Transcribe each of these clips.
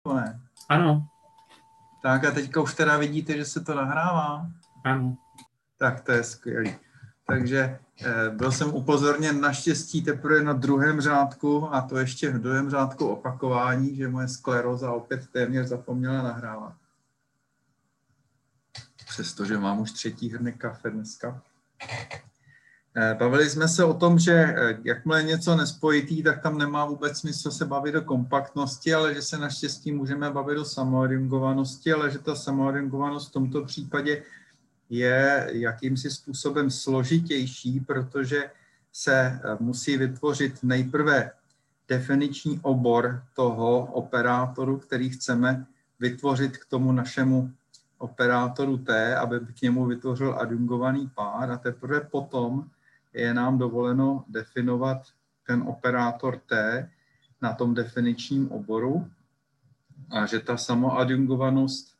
ne? Ano. Tak a teďka už teda vidíte, že se to nahrává? Ano. Tak to je skvělý. Takže byl jsem upozorněn naštěstí teprve na druhém řádku, a to ještě v druhém řádku opakování, že moje skleróza opět téměř zapomněla nahrávat. Přestože mám už 3. hrnek kafe dneska. Bavili jsme se o tom, že jakmile je něco nespojitý, tak tam nemá vůbec smysl se bavit o kompaktnosti, ale že se naštěstí můžeme bavit o samoadjungovanosti, ale že ta samoadjungovanost v tomto případě je jakýmsi způsobem složitější, protože se musí vytvořit nejprve definiční obor toho operátoru, který chceme vytvořit k tomu našemu operátoru T, aby k němu vytvořil adjungovaný pár, a teprve potom je nám dovoleno definovat ten operátor T na tom definičním oboru, a že ta samoadjungovanost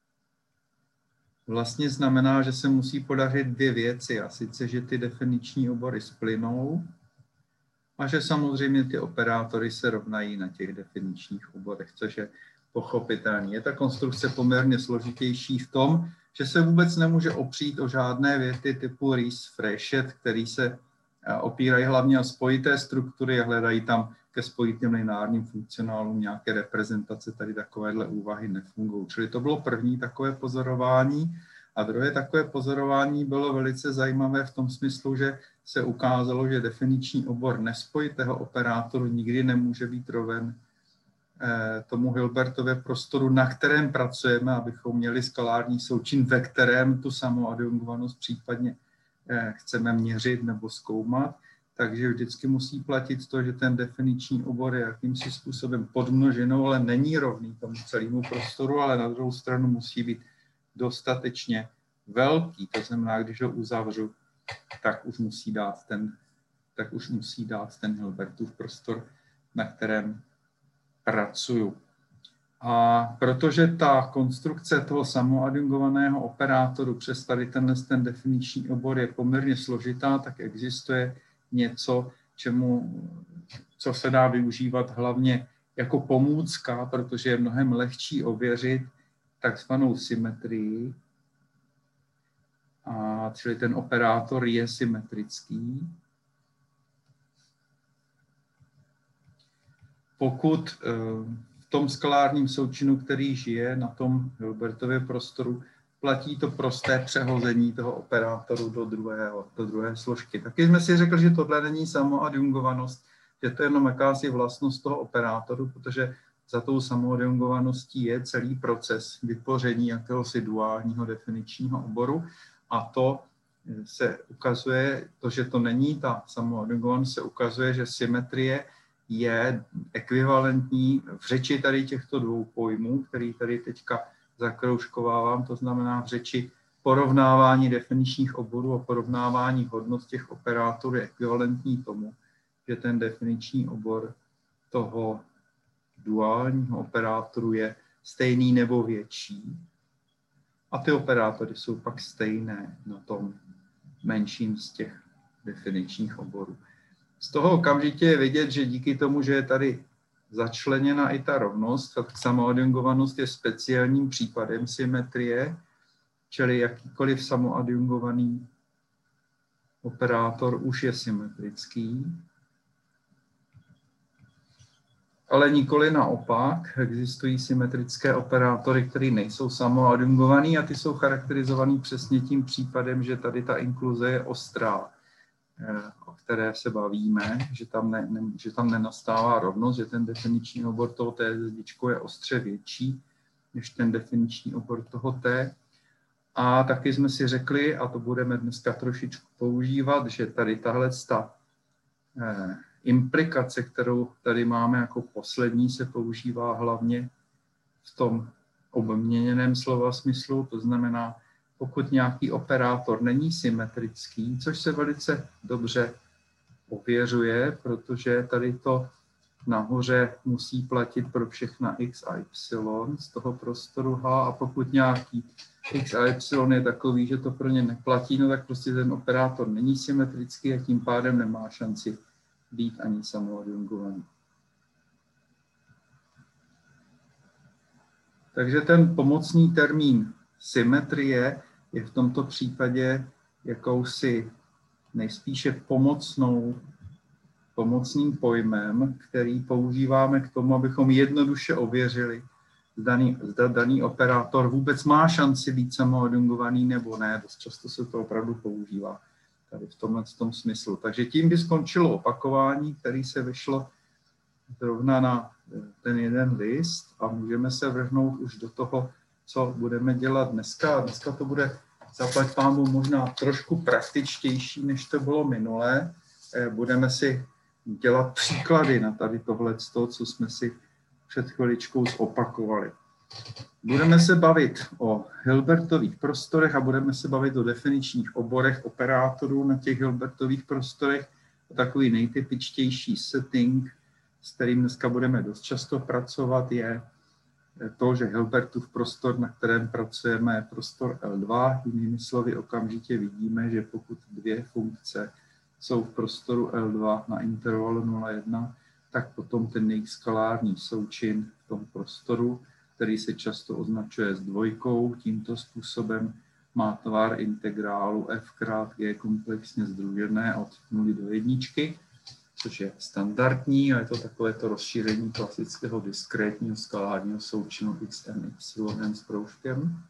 vlastně znamená, že se musí podařit 2 věci, a sice, že ty definiční obory splynou a že samozřejmě ty operátory se rovnají na těch definičních oborech, což je pochopitelné. Je ta konstrukce poměrně složitější v tom, že se vůbec nemůže opřít o žádné věty typu Ries, Fréchet, který se opírají hlavně o spojité struktury a hledají tam ke spojitým lineárním funkcionálům nějaké reprezentace. Tady takovéhle úvahy nefungují. Čili to bylo první takové pozorování. A druhé takové pozorování bylo velice zajímavé v tom smyslu, že se ukázalo, že definiční obor nespojitého operátoru nikdy nemůže být roven tomu Hilbertově prostoru, na kterém pracujeme, abychom měli skalární součin, ve kterém tu samoadjungovanost případně chceme měřit nebo zkoumat. Takže vždycky musí platit to, že ten definiční obor je jakýmsi způsobem podmnoženou, ale není rovný tomu celému prostoru, ale na druhou stranu musí být dostatečně velký. To znamená, když ho uzavřu, tak už musí dát ten Hilbertův prostor, na kterém pracuju. A protože ta konstrukce toho samoadjungovaného operátoru přes tady ten definiční obor je poměrně složitá, tak existuje něco, co se dá využívat hlavně jako pomůcka, protože je mnohem lehčí ověřit takzvanou symetrii. A čili ten operátor je symetrický. Pokud v tom skalárním součinu, který žije na tom Hilbertově prostoru, platí to prosté přehození toho operátoru do druhé složky. Taky jsme si řekli, že tohle není samoadjungovanost, že to je jenom jakási vlastnost toho operátoru, protože za tou samoadjungovaností je celý proces vytvoření jakéhosi duálního definičního oboru, a to se ukazuje, že to není ta samoadjungovanost, se ukazuje, že symetrie je ekvivalentní v řeči tady těchto 2 pojmů, který tady teďka zakroužkovávám, to znamená v řeči porovnávání definičních oborů a porovnávání hodnot těch operátorů je ekvivalentní tomu, že ten definiční obor toho duálního operátoru je stejný nebo větší. A ty operátory jsou pak stejné na tom menším z těch definičních oborů. Z toho okamžitě je vidět, že díky tomu, že je tady začleněna i ta rovnost, tak samoadjungovanost je speciálním případem symetrie, čili jakýkoliv samoadjungovaný operátor už je symetrický. Ale nikoli naopak, existují symetrické operátory, které nejsou samoadjungovaný, a ty jsou charakterizovaný přesně tím případem, že tady ta inkluze je ostrá, o které se bavíme, že tam nenastává rovnost, že ten definiční obor toho T zdičko je ostře větší než ten definiční obor toho T. A taky jsme si řekli, a to budeme dneska trošičku používat, že tady tahle implikace, kterou tady máme jako poslední, se používá hlavně v tom obměněném slova smyslu, to znamená, pokud nějaký operátor není symetrický, což se velice dobře ověřuje, protože tady to nahoře musí platit pro všechna x a y z toho prostoru H, a pokud nějaký x a y je takový, že to pro ně neplatí, no tak prostě ten operátor není symetrický a tím pádem nemá šanci být ani samoadjungovaný. Takže ten pomocný termín symetrie je v tomto případě jakousi nejspíše pomocným pojmem, který používáme k tomu, abychom jednoduše ověřili, zda daný operátor vůbec má šanci být samoadjungovaný nebo ne. Dost často se to opravdu používá tady v tom smyslu. Takže tím by skončilo opakování, který se vyšlo zrovna na ten jeden list a můžeme se vrhnout už do toho, co budeme dělat dneska. Dneska to bude zaplať pánbůh možná trošku praktičtější, než to bylo minulé. Budeme si dělat příklady na tady tohleto, co jsme si před chviličkou zopakovali. Budeme se bavit o Hilbertových prostorech a budeme se bavit o definičních oborech operátorů na těch Hilbertových prostorech. Takový nejtypičtější setting, s kterým dneska budeme dost často pracovat, je to, že Hilbertův prostor, na kterém pracujeme, je prostor L2. Jinými slovy okamžitě vidíme, že pokud dvě funkce jsou v prostoru L2 na intervalu 0,1, tak potom ten jejich skalární součin v tom prostoru, který se často označuje s dvojkou, tímto způsobem má tvar integrálu f krát g komplexně sdružené od 0 do 1, což je standardní a je to takovéto rozšíření klasického diskrétního skalárního součinu xn s proužkem.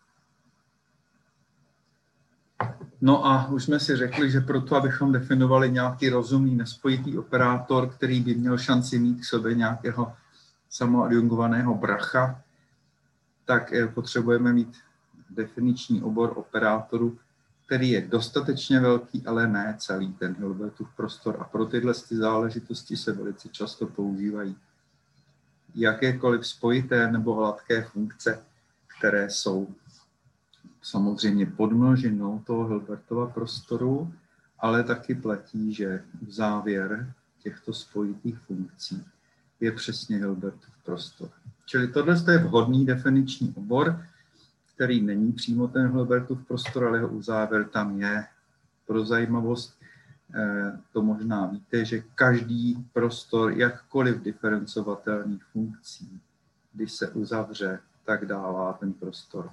No a už jsme si řekli, že proto, abychom definovali nějaký rozumný nespojitý operátor, který by měl šanci mít k sobě nějakého samoadjungovaného bracha, tak potřebujeme mít definiční obor operátoru, který je dostatečně velký, ale ne celý ten Hilbertův prostor. A pro tyhle záležitosti se velice často používají jakékoliv spojité nebo hladké funkce, které jsou samozřejmě podmnožinou toho Hilbertova prostoru, ale taky platí, že závěr těchto spojitých funkcí je přesně Hilbertův prostor. Čili tohle je vhodný definiční obor, který není přímo ten Hilbertův prostor, ale jeho uzávěr tam je. Pro zajímavost to možná víte, že každý prostor jakkoliv diferencovatelných funkcí, když se uzavře, tak dává ten prostor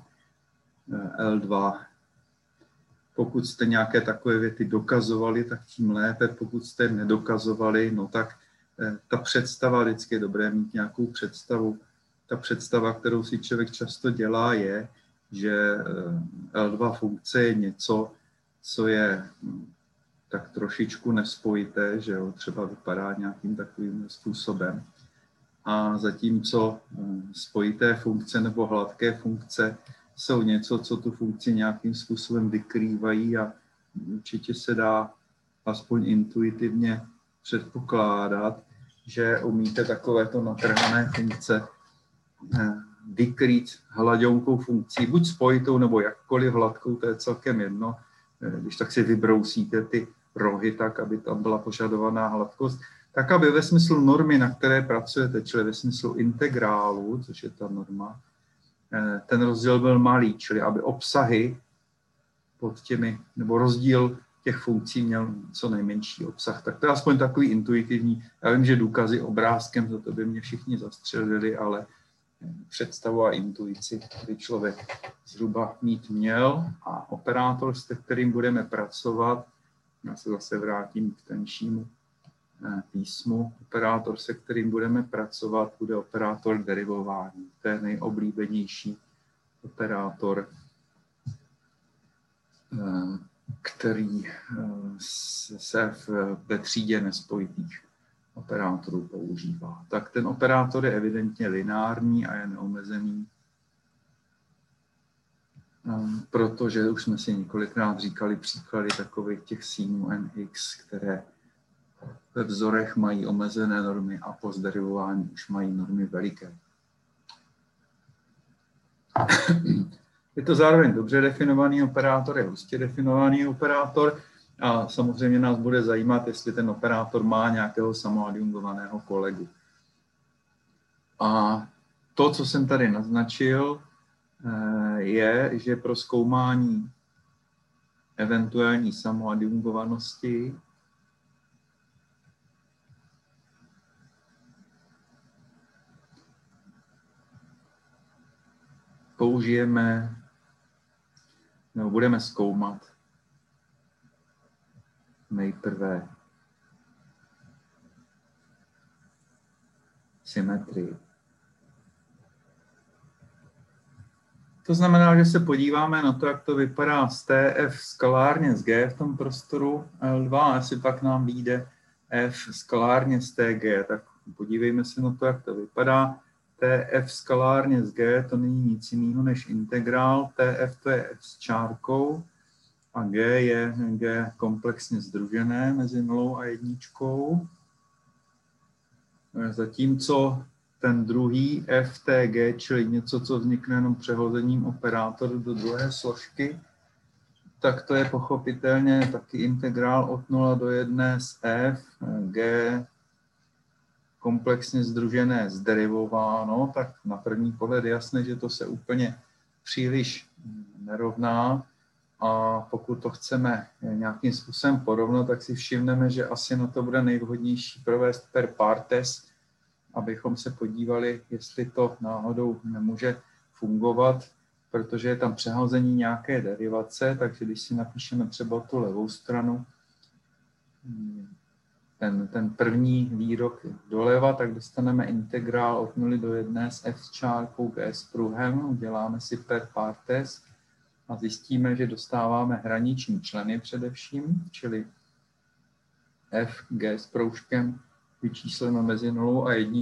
L2. Pokud jste nějaké takové věty dokazovali, tak tím lépe. Pokud jste nedokazovali, no tak ta představa, vždycky je dobré mít nějakou představu. Ta představa, kterou si člověk často dělá, je, že L2 funkce je něco, co je tak trošičku nespojité, že jo, třeba vypadá nějakým takovým způsobem. A zatímco spojité funkce nebo hladké funkce jsou něco, co tu funkci nějakým způsobem vykrývají a určitě se dá aspoň intuitivně předpokládat, že umíte takovéto natrhané funkce vykrýt hladionkou funkcí, buď spojitou nebo jakkoliv hladkou, to je celkem jedno. Když tak si vybrousíte ty rohy tak, aby tam byla požadovaná hladkost, tak aby ve smyslu normy, na které pracujete, čili ve smyslu integrálu, což je ta norma, ten rozdíl byl malý, čili aby obsahy pod těmi, nebo rozdíl těch funkcí měl co nejmenší obsah. Tak to je aspoň takový intuitivní. Já vím, že důkazy obrázkem, za to by mě všichni zastřelili, ale představu a intuici by člověk zhruba mít měl a operátor, se kterým budeme pracovat, já se zase vrátím k tenšímu písmu, operátor, se kterým budeme pracovat, bude operátor derivování. To je nejoblíbenější operátor, který se ve třídě nespojitých operátorů používá. Tak ten operátor je evidentně lineární a je neomezený, protože už jsme si několikrát říkali příklady takových těch sinů nx, které ve vzorech mají omezené normy a po zderivování už mají normy veliké. Je to zároveň dobře definovaný operátor, je hustě definovaný operátor a samozřejmě nás bude zajímat, jestli ten operátor má nějakého samoadjungovaného kolegu. A to, co jsem tady naznačil, je, že pro zkoumání eventuální samoadjungovanosti použijeme nebo budeme zkoumat nejprve symetrii. To znamená, že se podíváme na to, jak to vypadá z TF skalárně z G v tom prostoru L2, a jestli pak nám vyjde F skalárně z TG, tak podívejme se na to, jak to vypadá. TF skalárně z G to není nic jiného než integrál, TF to je F s čárkou a G je G komplexně sdružené mezi 0 a 1. Zatímco ten druhý FTG, čili něco, co vznikne jenom přehozením operátoru do druhé složky, tak to je pochopitelně taky integrál od 0 do 1 z F, G komplexně sdružené zderivováno, tak na první pohled je jasné, že to se úplně příliš nerovná. A pokud to chceme nějakým způsobem porovnat, tak si všimneme, že asi na to bude nejvhodnější provést per partes, abychom se podívali, jestli to náhodou nemůže fungovat, protože je tam přehození nějaké derivace, takže když si napíšeme třeba tu levou stranu, ten první výrok doleva, tak dostaneme integrál od 0 do 1 s f s čárkou g s pruhem, uděláme si per partes a zjistíme, že dostáváme hraniční členy především, čili f, g s proužkem vyčíslíme mezi 0 a 1,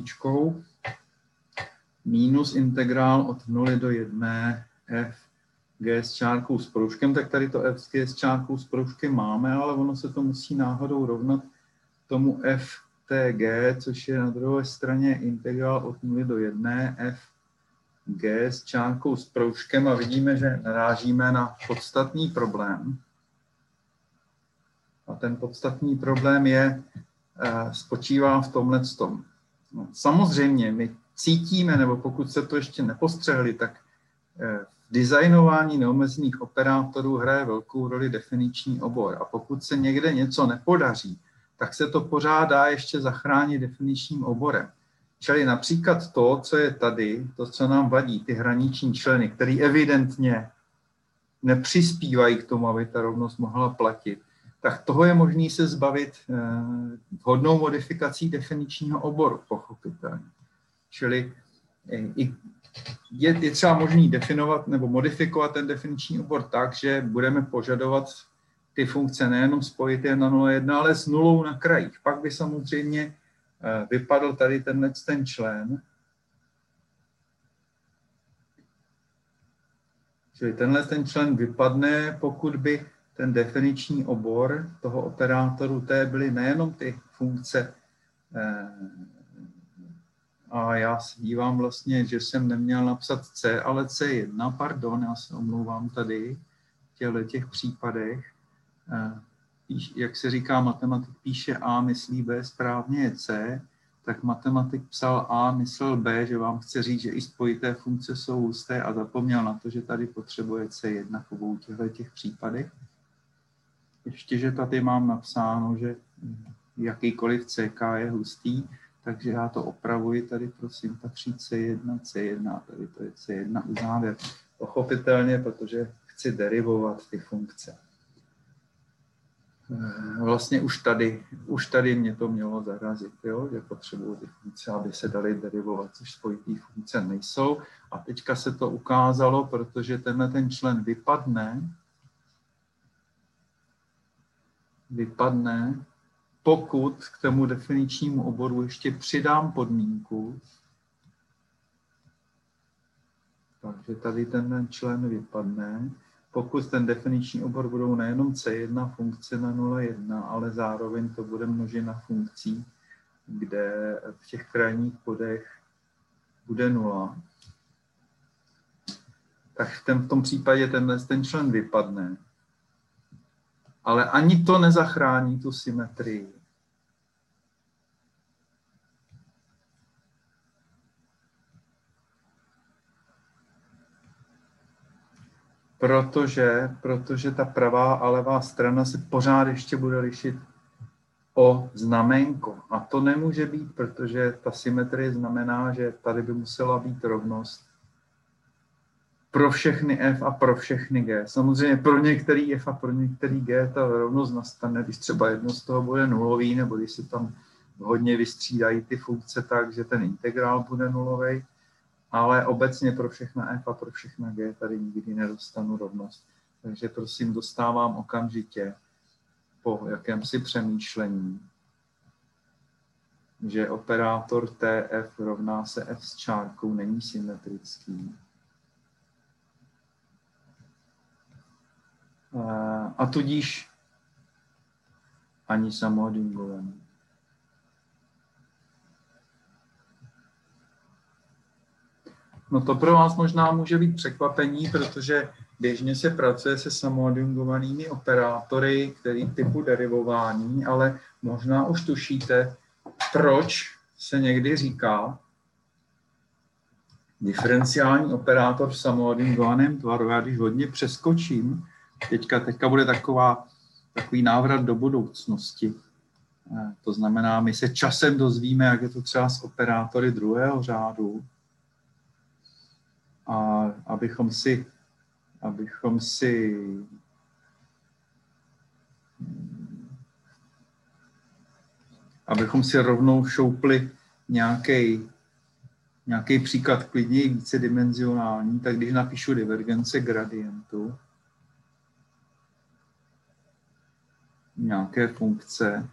minus integrál od 0 do 1 f g s čárkou s proužkem, tak tady to f g s čárkou s proužkem máme, ale ono se to musí náhodou rovnat tomu ftg, což je na druhé straně integrál od 0 do 1 f g s čárkou s proužkem a vidíme, že narážíme na podstatný problém. A ten podstatný problém spočívá v tomhletom. No, samozřejmě my cítíme, nebo pokud se to ještě nepostřehli, tak v designování neomezených operátorů hraje velkou roli definiční obor. A pokud se někde něco nepodaří, tak se to pořád dá ještě zachránit definičním oborem. Čili například to, co je tady, to, co nám vadí, ty hraniční členy, které evidentně nepřispívají k tomu, aby ta rovnost mohla platit, tak toho je možné se zbavit vhodnou modifikací definičního oboru, pochopitelně. Čili je třeba možný definovat nebo modifikovat ten definiční obor tak, že budeme požadovat ty funkce nejenom spojit je na 0,1, ale s nulou na krajích. Pak by samozřejmě vypadl tady ten člen. Čili ten člen vypadne, pokud by ten definiční obor toho operátoru T byly nejenom ty funkce. A já se dívám vlastně, že jsem neměl napsat C, ale C1, pardon, já se omlouvám tady v těch případech. Jak se říká, matematik píše A, myslí B, správně je C, tak matematik psal A, myslel B, že vám chce říct, že i spojité funkce jsou husté a zapomněl na to, že tady potřebuje C1 v obou těch případech. Ještě, že tady mám napsáno, že jakýkoliv CK je hustý, takže já to opravuji tady, prosím, patří C1, tady to je C1 uzávěr. Pochopitelně, protože chci derivovat ty funkce. Vlastně už tady mě to mělo zarazit, jo? Že potřebuji ty funkce, aby se daly derivovat, což spojitý funkce nejsou. A teďka se to ukázalo, protože ten člen vypadne, pokud k tomu definičnímu oboru ještě přidám podmínku. Takže tady ten člen vypadne. Pokud ten definiční obor budou nejenom C1 funkce na 0,1, ale zároveň to bude množina funkcí, kde v těch krajních bodech bude 0, tak v tom případě ten člen vypadne. Ale ani to nezachrání tu symetrii. Protože ta pravá a levá strana se pořád ještě bude lišit o znaménko. A to nemůže být, protože ta symetrie znamená, že tady by musela být rovnost pro všechny F a pro všechny G. Samozřejmě pro některý F a pro některý G ta rovnost nastane, když třeba jedno z toho bude nulový, nebo když se tam hodně vystřídají ty funkce tak, že ten integrál bude nulový, ale obecně pro všechna F a pro všechna G tady nikdy nedostanu rovnost. Takže prosím, dostávám okamžitě po jakémsi přemýšlení, že operátor TF rovná se F s čárkou není symetrický. A tudíž ani samoadjungovaný. No to pro vás možná může být překvapení, protože běžně se pracuje se samoadjungovanými operátory, který typu derivování, ale možná už tušíte, proč se někdy říká diferenciální operátor v samoadjungovaném tvaru. Já když hodně přeskočím, teďka bude takový návrat do budoucnosti. To znamená, my se časem dozvíme, jak je to třeba s operátory druhého řádu, a abychom si rovnou šoupli nějaký příklad klidně i vícedimenzionální, tak když napíšu divergence gradientu nějaké funkce,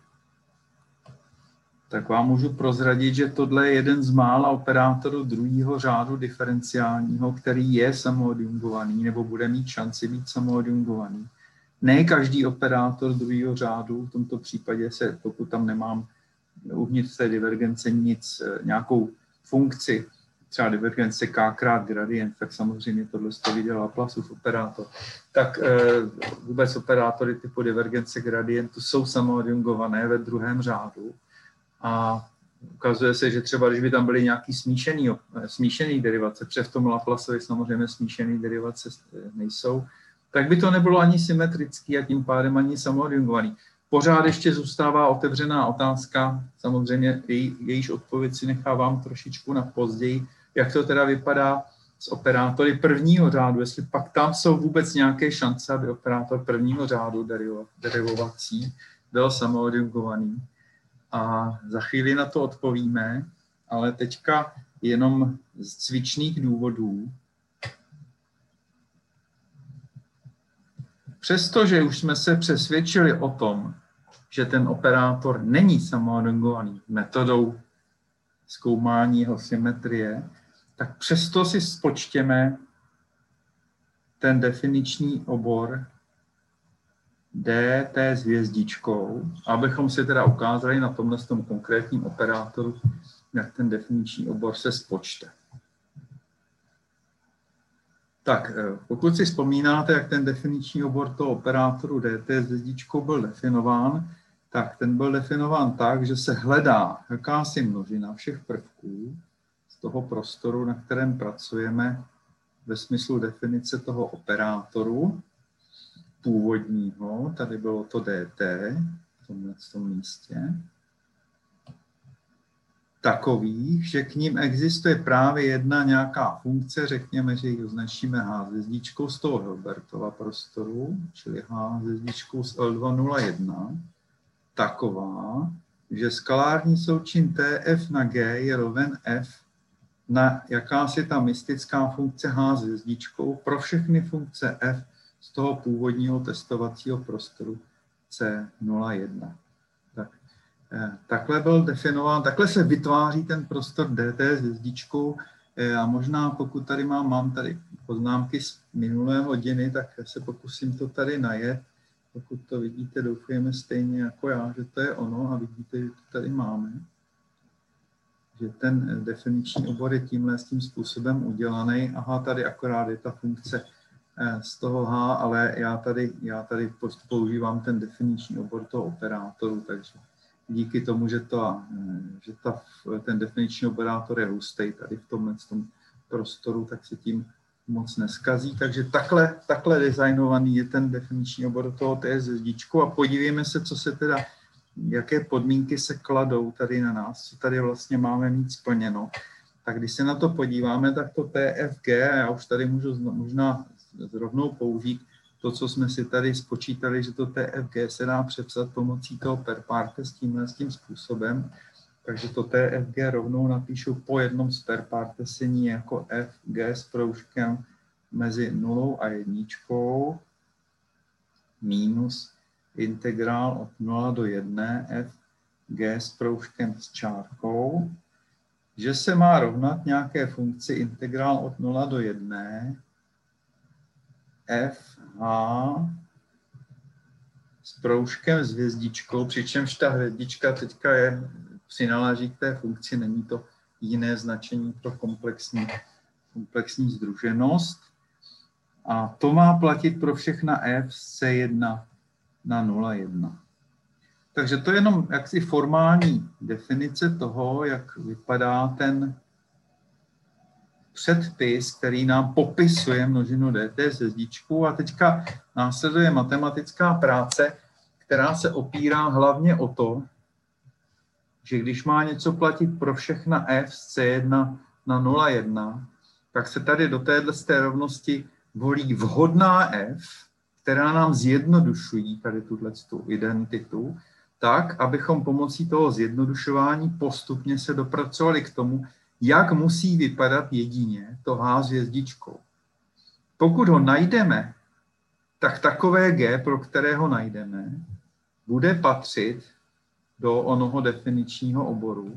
tak vám můžu prozradit, že tohle je jeden z mála operátorů druhého řádu diferenciálního, který je samoadjungovaný nebo bude mít šanci být samoadjungovaný. Ne každý operátor druhého řádu, v tomto případě pokud tam nemám uvnitř té divergence nějakou funkci, třeba divergence k krát gradient, tak samozřejmě tohle to viděl Laplaceův operátor. Tak vůbec operátory typu divergence gradientu jsou samoadjungované ve druhém řádu. A ukazuje se, že třeba, když by tam byly nějaký smíšený derivace, protože v tom Laplaceovi samozřejmě smíšený derivace nejsou, tak by to nebylo ani symetrický a tím pádem ani samoadjungovaný. Pořád ještě zůstává otevřená otázka, samozřejmě jejíž odpověď si nechávám trošičku na později, jak to teda vypadá s operátory prvního řádu, jestli pak tam jsou vůbec nějaké šance, aby operátor prvního řádu derivovací byl samoadjungovaný. A za chvíli na to odpovíme, ale teďka jenom z cvičných důvodů. Přestože už jsme se přesvědčili o tom, že ten operátor není samoadjungovaný metodou zkoumání jeho symetrie, tak přesto si spočtěme ten definiční obor dt s hvězdičkou, abychom si teda ukázali na tomhle konkrétním operátoru, jak ten definiční obor se spočte. Tak, pokud si vzpomínáte, jak ten definiční obor toho operátoru dt s hvězdičkou byl definován, tak ten byl definován tak, že se hledá jakási množina všech prvků z toho prostoru, na kterém pracujeme ve smyslu definice toho operátoru původního, tady bylo to dt v tom místě, takových, že k ním existuje právě jedna nějaká funkce, řekněme, že ji označíme h hvězdičkou z toho Hilbertova prostoru, čili h hvězdičkou z L201, taková, že skalární součin TF na G je roven F na jakási ta mystická funkce h s hvězdičkou pro všechny funkce F z toho původního testovacího prostoru C01. Takhle byl definován, takhle se vytváří ten prostor dt s hvězdičkou a možná pokud tady mám tady poznámky z minulé hodiny, tak se pokusím to tady najet. Pokud to vidíte, doufujeme stejně jako já, že to je ono a vidíte, že to tady máme. Že ten definiční obor je tímhle s tím způsobem udělaný. Aha, tady akorát je ta funkce z toho H, ale já tady používám ten definiční obor toho operátoru, takže díky tomu, že ten definiční operátor je hustý tady v tomhle prostoru, tak se tím moc neskazí. Takže takhle designovaný je ten definiční obor toho T s hvězdičkou a podívejme se, jaké podmínky se kladou tady na nás, co tady vlastně máme mít splněno. tak když se na to podíváme, tak to TFG, já už tady můžu možná rovnou použít to, co jsme si tady spočítali, že to TFG se dá přepsat pomocí toho per partes tím způsobem. Takže to TFG rovnou napíšu po jednom z per partesení jako FG s proužkem mezi 0 a 1 minus integrál od 0 do 1 FG s proužkem s čárkou, že se má rovnat nějaké funkci integrál od 0 do 1 FH s proužkem s hvězdičkou, přičemž ta hvězdička teďka je přináleží k té funkci, není to jiné značení pro komplexní sdruženost. A to má platit pro všechna f z C1 na 0,1. Takže to je jenom jaksi formální definice toho, jak vypadá ten předpis, který nám popisuje množinu dt s hvězdičkou. A teďka následuje matematická práce, která se opírá hlavně o to, že když má něco platit pro všechna f z C1 na 0,1, tak se tady do této rovnosti volí vhodná f, která nám zjednodušují tady tuto identitu, tak, abychom pomocí toho zjednodušování postupně se dopracovali k tomu, jak musí vypadat jedině to h s hvězdičkou. Pokud ho najdeme, tak takové g, pro které ho najdeme, bude patřit do onoho definičního oboru.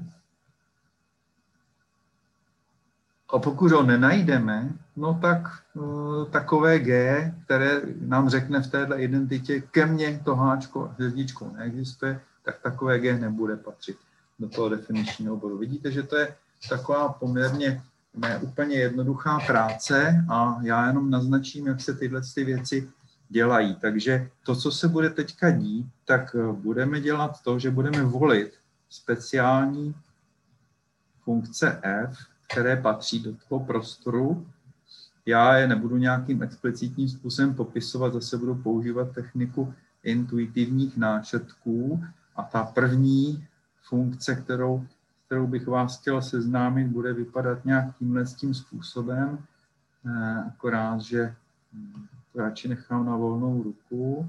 A pokud ho nenajdeme, no tak takové G, které nám řekne v této identitě, ke mně to háčko hvězdičkou neexistuje, tak takové G nebude patřit do toho definičního oboru. Vidíte, že to je taková poměrně úplně jednoduchá práce a já jenom naznačím, jak se tyhle věci dělají. Takže to, co se bude teďka dít, tak budeme dělat to, že budeme volit speciální funkce f, které patří do toho prostoru. Já je nebudu nějakým explicitním způsobem popisovat, zase budu používat techniku intuitivních náčrtků a ta první funkce, kterou bych vás chtěl seznámit, bude vypadat nějak tímhle způsobem, akorát, že to radši nechám na volnou ruku.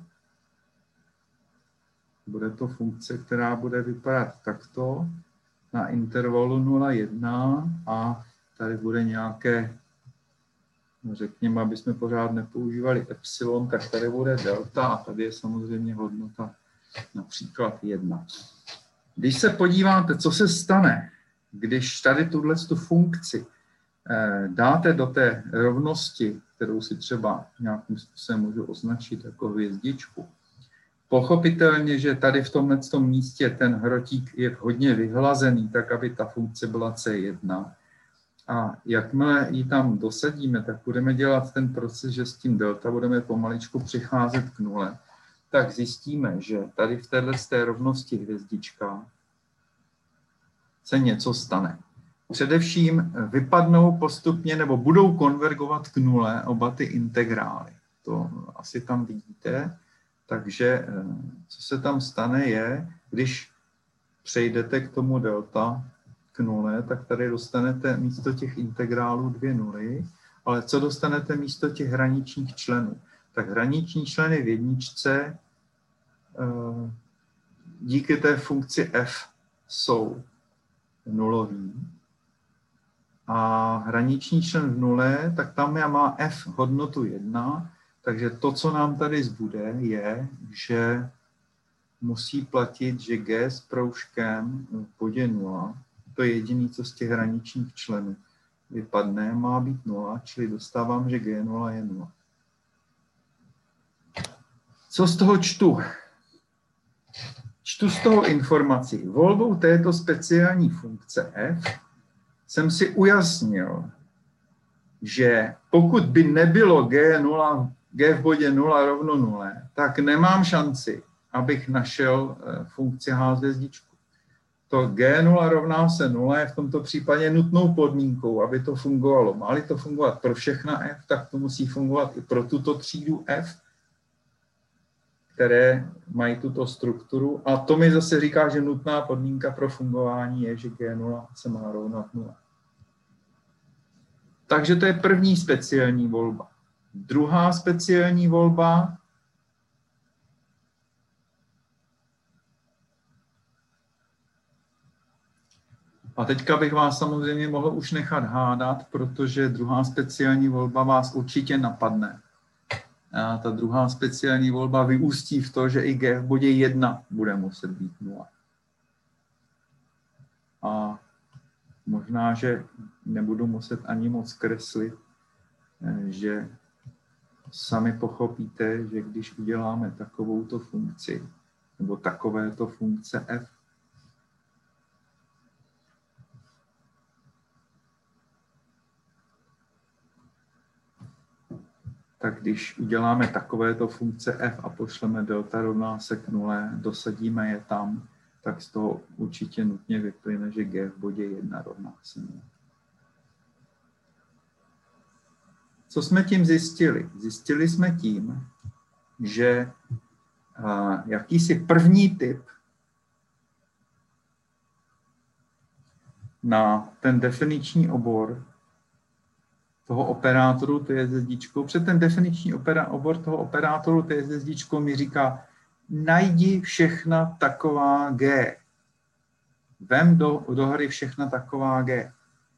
Bude to funkce, která bude vypadat takto na intervalu 0,1 a tady bude nějaké, řekněme, aby jsme pořád nepoužívali epsilon, tak tady bude delta a tady je samozřejmě hodnota například 1. Když se podíváte, co se stane, když tady tu funkci dáte do té rovnosti, kterou si třeba nějakým způsobem můžu označit jako hvězdičku, pochopitelně, že tady v tomhle místě ten hrotík je hodně vyhlazený, tak aby ta funkce byla C1. A jakmile ji tam dosadíme, tak budeme dělat ten proces, že s tím delta budeme pomaličku přicházet k nule. Tak zjistíme, že tady v této rovnosti hvězdička se něco stane. Především vypadnou postupně nebo budou konvergovat k nule oba ty integrály. To asi tam vidíte. Takže co se tam stane je, když přejdete k tomu delta k nule, tak tady dostanete místo těch integrálů 2 nuly, ale co dostanete místo těch hraničních členů? Tak hraniční členy v jedničce díky té funkci f jsou nulový a hraniční člen v nule, tak tam má f hodnotu 1, takže to, co nám tady zbude, je, že musí platit, že g s proužkem v bodě 0, to je jediné, co z těch hraničních členů vypadne, má být 0, čili dostávám, že g0 je 0. Co z toho čtu? Čtu z toho informaci. Volbou této speciální funkce f jsem si ujasnil, že pokud by nebylo g v bodě 0 rovno 0, tak nemám šanci, abych našel funkci h s hvězdičkou. To g0 rovná se 0 je v tomto případě nutnou podmínkou, aby to fungovalo. Má-li to fungovat pro všechna f, tak to musí fungovat i pro tuto třídu f, které mají tuto strukturu. A to mi zase říká, že nutná podmínka pro fungování je, že g0 se má rovnat 0. Takže to je první speciální volba. Druhá speciální volba a teďka bych vás samozřejmě mohl už nechat hádat, protože druhá speciální volba vás určitě napadne. A ta druhá speciální volba vyústí v to, že i G v bodě 1 bude muset být 0. A možná, že nebudu muset ani moc kreslit, že sami pochopíte, že když uděláme takovouto funkci, nebo takovéto funkce f, tak když uděláme takovéto funkce f a pošleme delta rovná se k 0, dosadíme je tam, tak z toho určitě nutně vyplyne, že g v bodě 1 rovná se 0. Co jsme tím zjistili? Zjistili jsme tím, že jakýsi první typ na ten definiční obor toho operátoru, to je hvězdičkou, před ten definiční obor toho operátoru, to je hvězdičkou, mi říká, najdi všechna taková G. Vem do hry všechna taková G.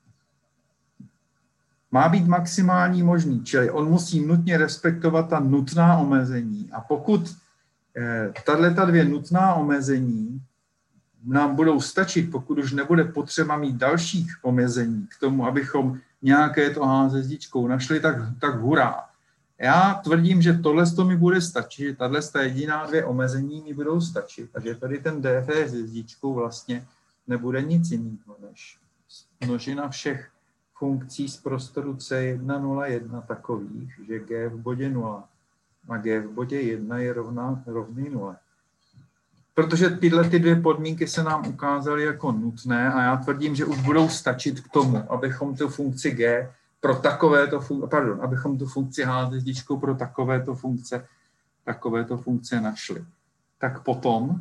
Má být maximální možný, čili on musí nutně respektovat ta nutná omezení. A pokud tato dvě nutná omezení nám budou stačit, pokud už nebude potřeba mít dalších omezení k tomu, abychom nějaké to H s hvězdičkou našli, tak hurá. Já tvrdím, že tohle mi bude stačit, že tato jediná dvě omezení mi budou stačit a že tady ten DF s hvězdičkou vlastně nebude nic jiného než množina všech funkcí z prostoru C1,01 takových, že G v bodě 0 a G v bodě 1 je rovný 0. Protože tyhle ty dvě podmínky se nám ukázaly jako nutné a já tvrdím, že už budou stačit k tomu, abychom tu funkci G pro abychom tu funkci H s hvězdičkou pro takovéto funkce našli. Tak potom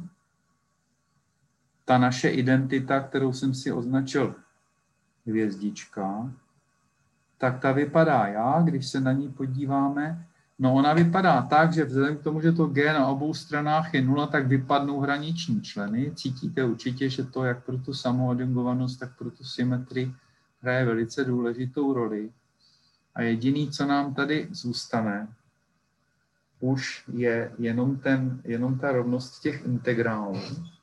ta naše identita, kterou jsem si označil hvězdička, tak ta vypadá když se na ní podíváme, no ona vypadá tak, že vzhledem k tomu, že to G na obou stranách je 0, tak vypadnou hraniční členy. Cítíte určitě, že to jak pro tu samoadjungovanost, tak pro tu symetrii hraje velice důležitou roli. A jediný, co nám tady zůstane, už je jenom ta rovnost těch integrálů.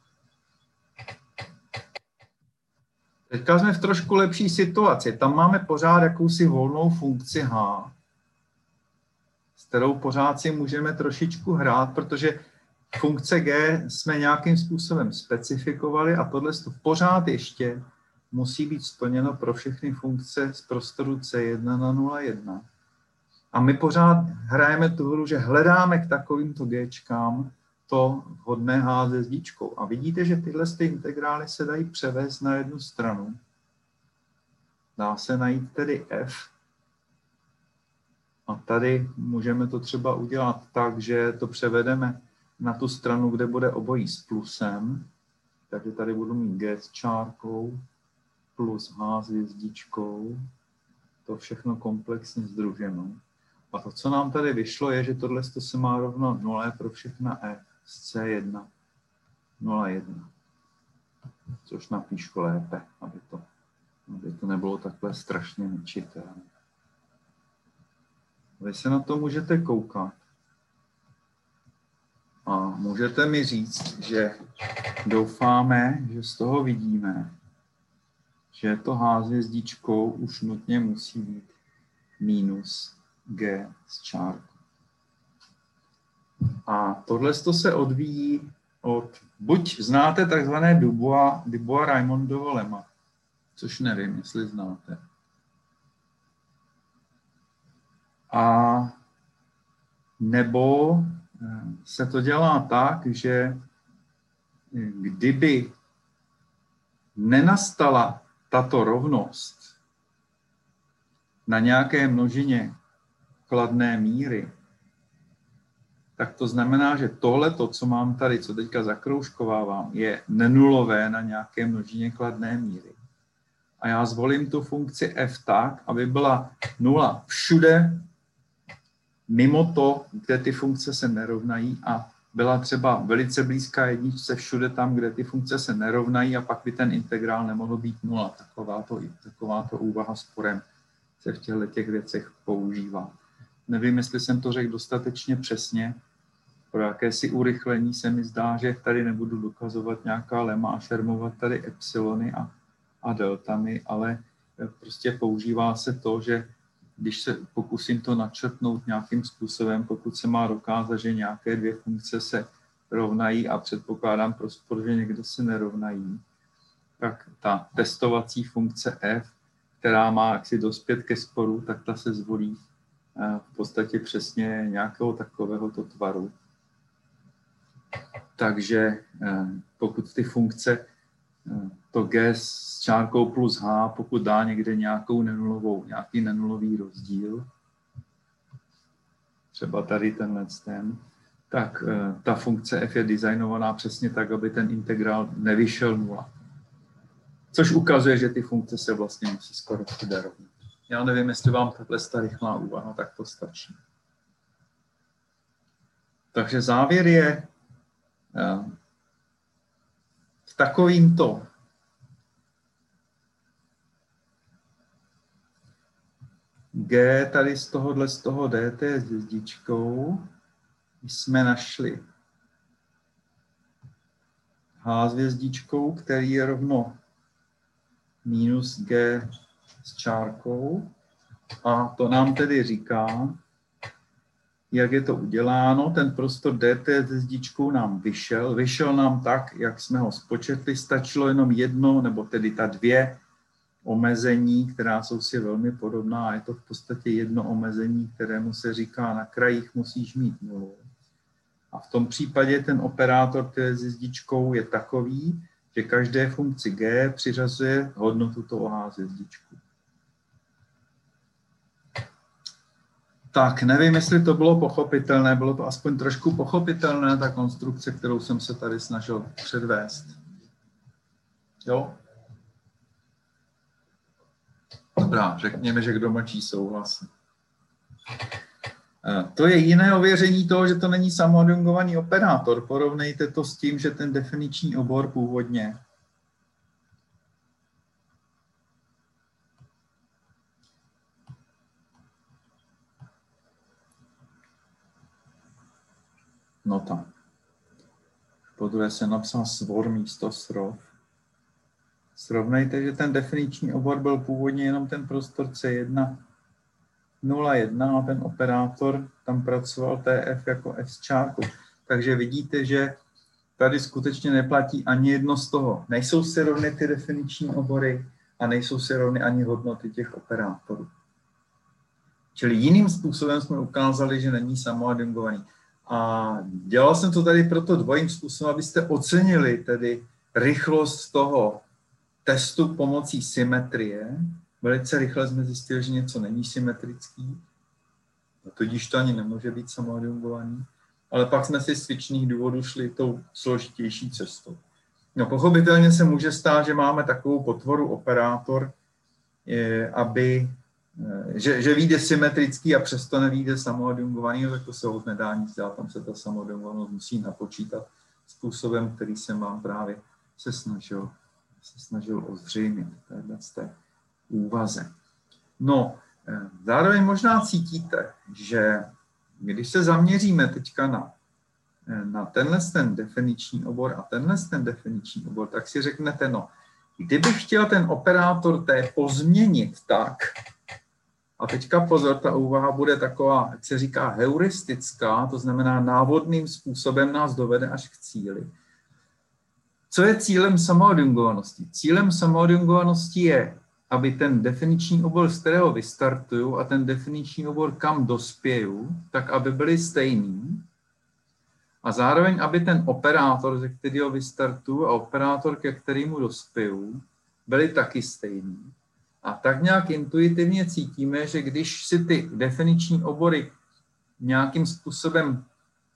Teďka jsme v trošku lepší situaci. Tam máme pořád jakousi volnou funkci H, s kterou pořád si můžeme trošičku hrát, protože funkce G jsme nějakým způsobem specifikovali a tohle pořád ještě musí být splněno pro všechny funkce z prostoru C1 na 0,1. A my pořád hrajeme tu hru, že hledáme k takovýmto Gčkám to vhodné H s hvězdičkou. A vidíte, že tyhle integrály se dají převést na jednu stranu. Dá se najít tedy f. A tady můžeme to třeba udělat tak, že to převedeme na tu stranu, kde bude obojí s plusem. Takže tady budu mít G s čárkou plus H s hvězdičkou. To všechno komplexně sdruženo. A to, co nám tady vyšlo, je, že tohle se má rovnat 0 pro všechna f z C1 0,1. Což napíšu lépe, aby to nebylo takhle strašně nečitelné. Vy se na to můžete koukat a můžete mi říct, že doufáme, že z toho vidíme, že to H s hvězdičkou už nutně musí být minus G s čárkou. A tohle se odvíjí od, buď znáte takzvané Dubois-Raimondovo lema, což nevím, jestli znáte. A nebo se to dělá tak, že kdyby nenastala tato rovnost na nějaké množině kladné míry, tak to znamená, že tohleto, co mám tady, co teďka zakroužkovávám, je nenulové na nějaké množině kladné míry. a já zvolím tu funkci f tak, aby byla 0 všude mimo to, kde ty funkce se nerovnají a byla třeba velice blízká jedničce všude tam, kde ty funkce se nerovnají a pak by ten integrál nemohl být 0. Takováto úvaha sporem se v těchto věcech používá. Nevím, jestli jsem to řekl dostatečně přesně. Pro jakési urychlení se mi zdá, že tady nebudu dokazovat nějaká lema a šermovat tady epsilony a deltami, ale prostě používá se to, že když se pokusím to načrtnout nějakým způsobem, pokud se má dokázat, že nějaké dvě funkce se rovnají a předpokládám pro spor, že někde se nerovnají, tak ta testovací funkce f, která má jaksi dospět ke sporu, tak ta se zvolí v podstatě přesně nějakého takovéhoto tvaru. Takže pokud ty funkce, to g s čárkou plus h, pokud dá někde nějaký nenulový rozdíl, třeba tady tenhle tak ta funkce f je designovaná přesně tak, aby ten integrál nevyšel 0. Což ukazuje, že ty funkce se vlastně musí skoro všude rovnat. Já nevím, jestli vám tato rychlá úvaha, tak to stačí. Takže závěr je v takovýmto G tady z toho dt s hvězdičkou jsme našli H s hvězdičkou, který je rovno minus G s čárkou. A to nám tedy říká, jak je to uděláno. Ten prostor dt s hvězdičkou nám vyšel. Vyšel nám tak, jak jsme ho spočetli. Stačilo jenom jedno, nebo tedy ta dvě omezení, která jsou si velmi podobná. A je to v podstatě jedno omezení, kterému se říká, na krajích musíš mít 0. A v tom případě ten operátor s hvězdičkou je takový, že každé funkci g přiřazuje hodnotu toho h s hvězdičkou. Tak, nevím, jestli to bylo pochopitelné, bylo to aspoň trošku pochopitelné, ta konstrukce, kterou jsem se tady snažil předvést. Jo? Dobrá, řekněme, že kdo mlčí souhlas. To je jiné ověření toho, že to není samoadjungovaný operátor. Porovnejte to s tím, že ten definiční obor původně nota. Podruhé jsem napsal svor místo srov. Srovnejte, že ten definiční obor byl původně jenom ten prostor C1 0,1 a ten operátor tam pracoval TF jako F s čárkou. Takže vidíte, že tady skutečně neplatí ani jedno z toho. Nejsou si rovny ty definiční obory a nejsou si rovny ani hodnoty těch operátorů. Čili jiným způsobem jsme ukázali, že není samoadjungovaný. A dělal jsem to tady proto dvojím způsobem, abyste ocenili tedy rychlost toho testu pomocí symetrie. Velice rychle jsme zjistili, že něco není symetrický, tudíž to ani nemůže být samoadjungovaný, ale pak jsme si z cvičných důvodů šli tou složitější cestou. No, pochopitelně se může stát, že máme takovou potvoru operátor, že vyjde symetrický a přesto nevyjde samoadjungovaný, tak to se od nedá nic dělat, tam se ta samoadjungovanost musí napočítat způsobem, který jsem vám právě se snažil ozřejmit z té úvaze. No, zároveň možná cítíte, že když se zaměříme teďka na tenhle ten definiční obor a tenhle ten definiční obor, tak si řeknete, no, kdybych chtěl ten operátor T pozměnit tak, a teďka pozor, ta úvaha bude taková, jak se říká, heuristická, to znamená návodným způsobem nás dovede až k cíli. Co je cílem samoadjungovanosti? Cílem samoadjungovanosti je, aby ten definiční obor, z kterého vystartuju, a ten definiční obor, kam dospěju, tak aby byly stejný. A zároveň, aby ten operátor, ze kterého vystartuju, a operátor, ke kterému dospěju, byly taky stejný. A tak nějak intuitivně cítíme, že když si ty definiční obory nějakým způsobem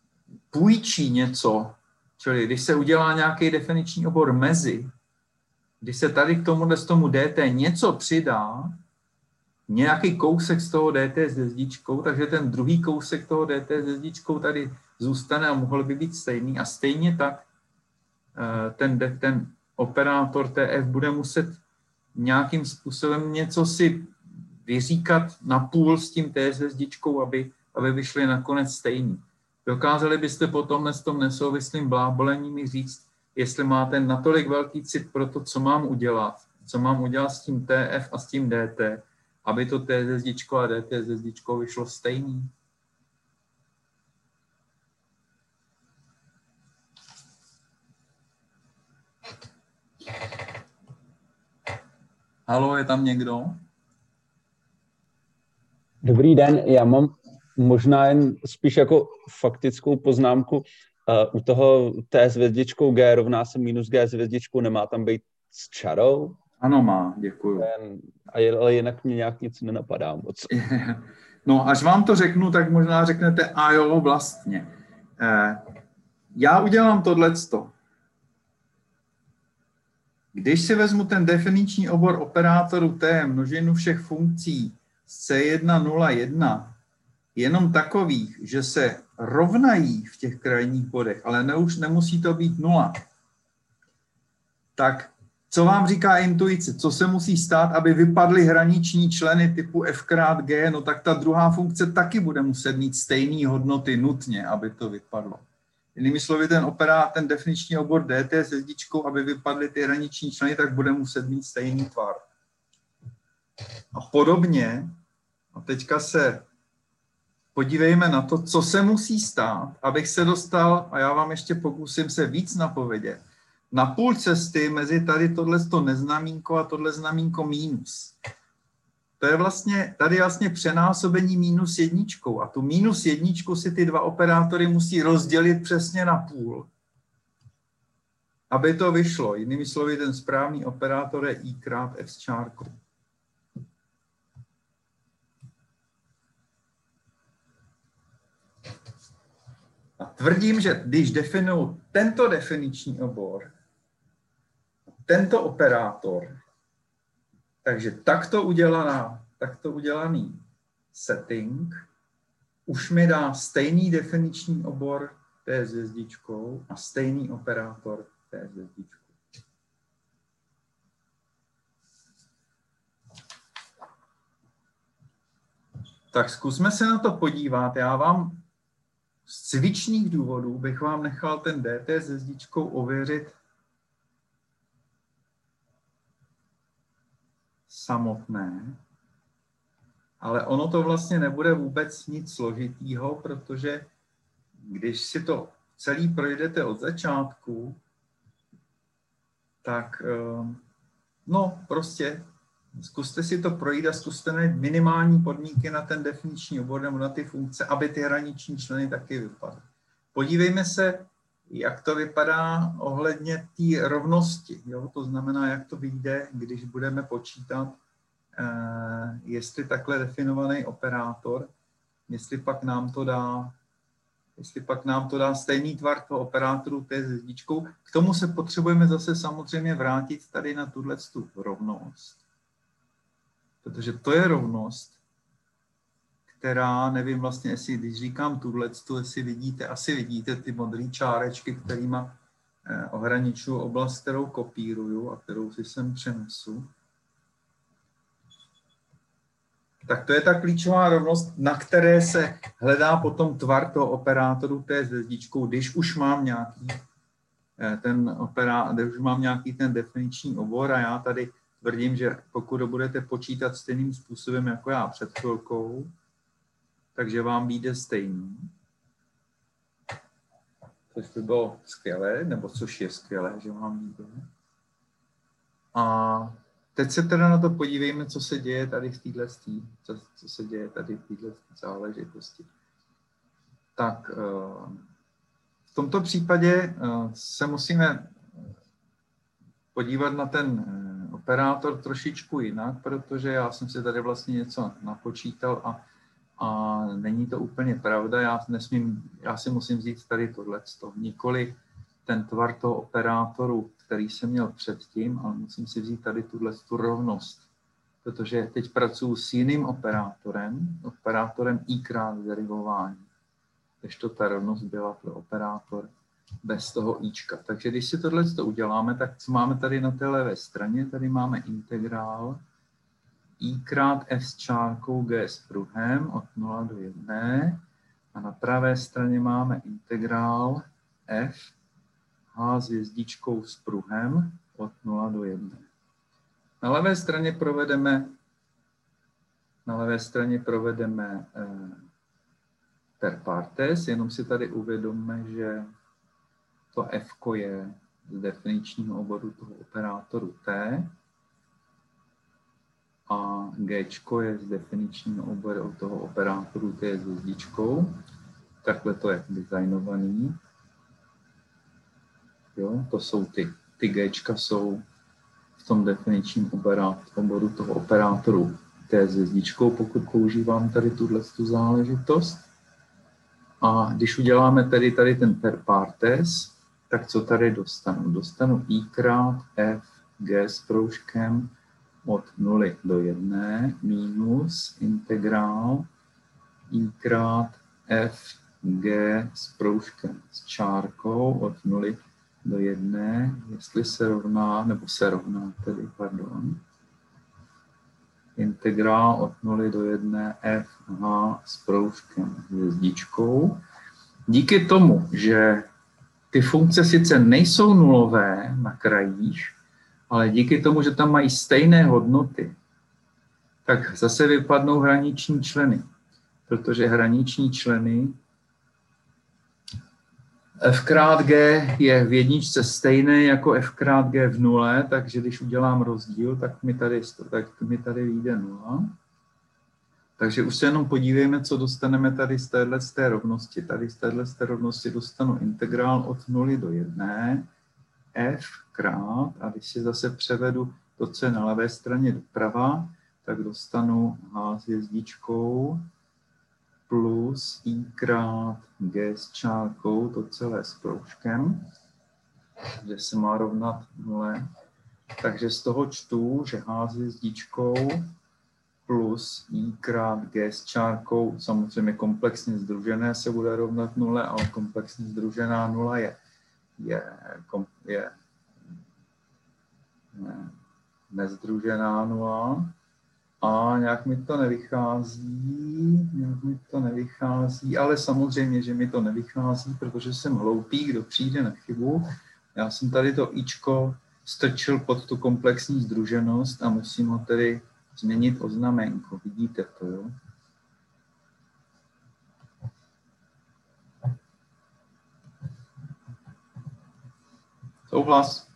půjčí něco, čili když se udělá nějaký definiční obor mezi, když se tady k tomu DT něco přidá, nějaký kousek z toho DT s hvězdičkou, takže ten druhý kousek toho DT s hvězdičkou tady zůstane a mohl by být stejný. A stejně tak ten operátor TF bude muset nějakým způsobem něco si vyříkat na půl s tím T s hvězdičkou, aby vyšly nakonec stejný. Dokázali byste potom s tom nesouvislým blábolením mi říct, jestli máte natolik velký cit pro to, co mám udělat s tím TF a s tím DT, aby to T s hvězdičkou a DT s hvězdičkou vyšlo stejný. Haló, je tam někdo? Dobrý den, já mám možná jen spíš jako faktickou poznámku. U toho T s hvězdičkou G rovná se minus G s hvězdičkou, nemá tam být s čarou? Ano, má, děkuju. Ale jinak mě nějak nic nenapadá moc. No, až vám to řeknu, tak možná řeknete, a jo, vlastně. Já udělám tohleto. Když si vezmu ten definiční obor operátoru T, množinu všech funkcí z C1,01, jenom takových, že se rovnají v těch krajních bodech, ale už nemusí to být 0, tak co vám říká intuice? Co se musí stát, aby vypadly hraniční členy typu f krát g? No tak ta druhá funkce taky bude muset mít stejné hodnoty nutně, aby to vypadlo. Jinými slovy, ten definiční obor dt s hvězdičkou, aby vypadly ty hraniční členy, tak bude muset mít stejný tvar. A podobně, a teďka se podívejme na to, co se musí stát, abych se dostal, a já vám ještě pokusím se víc napovědět, na půl cesty mezi tady tohleto neznamínko a tohle znamínko mínus. To je vlastně, tady vlastně přenásobení minus jedničkou. A tu minus jedničku si ty dva operátory musí rozdělit přesně na půl, aby to vyšlo. Jinými slovy, ten správný operátor je i krát f s čárkou. A tvrdím, že když definuju tento definiční obor, tento operátor, takže takto udělaný setting už mi dá stejný definiční obor T s hvězdičkou a stejný operátor T s hvězdičkou. Tak zkusme se na to podívat. Já vám z cvičných důvodů bych vám nechal ten dt s hvězdičkou ověřit samotné, ale ono to vlastně nebude vůbec nic složitýho, protože když si to celý projdete od začátku, tak no prostě zkuste si to projít a zkuste najít minimální podmínky na ten definiční obor nebo na ty funkce, aby ty hraniční členy taky vypadly. Podívejme se, jak to vypadá ohledně té rovnosti. Jo? To znamená, jak to vyjde, když budeme počítat, jestli takhle definovaný operátor, jestli pak nám to dá stejný tvar toho operátoru T s hvězdičkou. K tomu se potřebujeme zase samozřejmě vrátit tady na tuhletu rovnost. Protože to je rovnost, která, nevím vlastně, jestli když říkám tuhletu, jestli vidíte, asi vidíte ty modré čárečky, kterými ohraničuju oblast, kterou kopíruju a kterou si sem přenesu. Tak to je ta klíčová rovnost, na které se hledá potom tvar toho operátoru T s hvězdičkou, když už mám nějaký ten definiční obor, a já tady tvrdím, že pokud ho budete počítat stejným způsobem jako já před chvilkou, takže vám vyjde stejný. Což by bylo skvělé, nebo což je skvělé, že vám vyjde. A teď se teda na to podívejme, co se děje tady v této záležitosti. Tak v tomto případě se musíme podívat na ten operátor trošičku jinak, protože já jsem si tady vlastně něco napočítal a není to úplně pravda. Já si musím vzít tady tohleto, nikoli ten tvar toho operátoru který jsem měl předtím, ale musím si vzít tady tu rovnost, protože teď pracuji s jiným operátorem i-krát derivování, kdežto ta rovnost byla pro operátor bez toho ička. Takže když si tohle uděláme, tak co máme tady na té levé straně? Tady máme integrál i krát f s čárkou g s pruhem od 0 do 1 a na pravé straně máme integrál f h s hvězdičkou s pruhem od 0 do 1. Na levé straně provedeme per partes, jenom si tady uvědomme, že to f je z definičního oboru toho operátoru t a g je z definičního oboru toho operátoru t s hvězdičkou. Takhle to je designovaný. Jo, to jsou ty g jsou v tom definičním oboru toho operátoru t s hvězdičkou, pokud používám tady tu záležitost. A když uděláme tady ten per partes, tak co tady dostanu? Dostanu i krát f g s proužkem od 0 do 1 minus integrál i krát f g s proužkem s čárkou od 0 do 1, jestli se rovná, integrál od 0 do 1 f h s proužkem hvězdičkou. Díky tomu, že ty funkce sice nejsou nulové na krajích, ale díky tomu, že tam mají stejné hodnoty, tak zase vypadnou hraniční členy, protože hraniční členy f krát g je v jedničce stejné jako f krát g v nule, takže když udělám rozdíl, tak mi tady vyjde 0. Takže už se jenom podívejme, co dostaneme tady z této rovnosti. Tady z této rovnosti dostanu integrál od 0 do 1 f krát, a když si zase převedu to, co je na levé straně doprava, tak dostanu h s hvězdičkou plus i krát g s čárkou, to celé s proužkem, že se má rovnat 0. Takže z toho čtu, že h s hvězdičkou plus i krát g s čárkou, samozřejmě komplexně sdružené se bude rovnat 0, ale komplexně sdružená 0 je nezdružená 0. A nějak mi to nevychází, ale samozřejmě, že mi to nevychází, protože jsem hloupý, kdo přijde na chybu. Já jsem tady to ičko strčil pod tu komplexní sdruženost a musím ho tedy změnit o znamenko. Vidíte to, jo? Souhlas.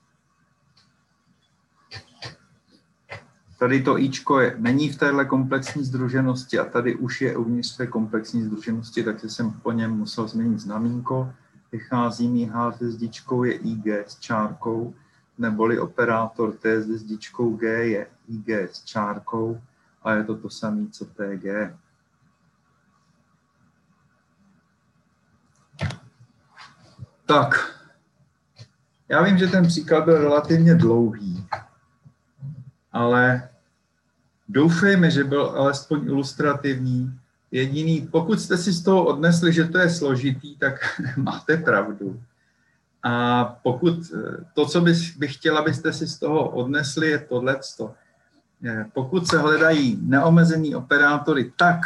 Tady to ičko není v téhle komplexní sdruženosti a tady už je uvnitř té komplexní sdruženosti, takže jsem po něm musel změnit znamínko. Vychází mi h s hvězdičkou je ig s čárkou, neboli operátor t s hvězdičkou g je ig s čárkou a je to samé, co tg. Tak, já vím, že ten příklad byl relativně dlouhý, ale doufejme, že byl alespoň ilustrativní. Jediný, pokud jste si z toho odnesli, že to je složitý, tak máte pravdu. A pokud to, co bych chtěla, abyste si z toho odnesli, je tohleto. Pokud se hledají neomezený operátory tak,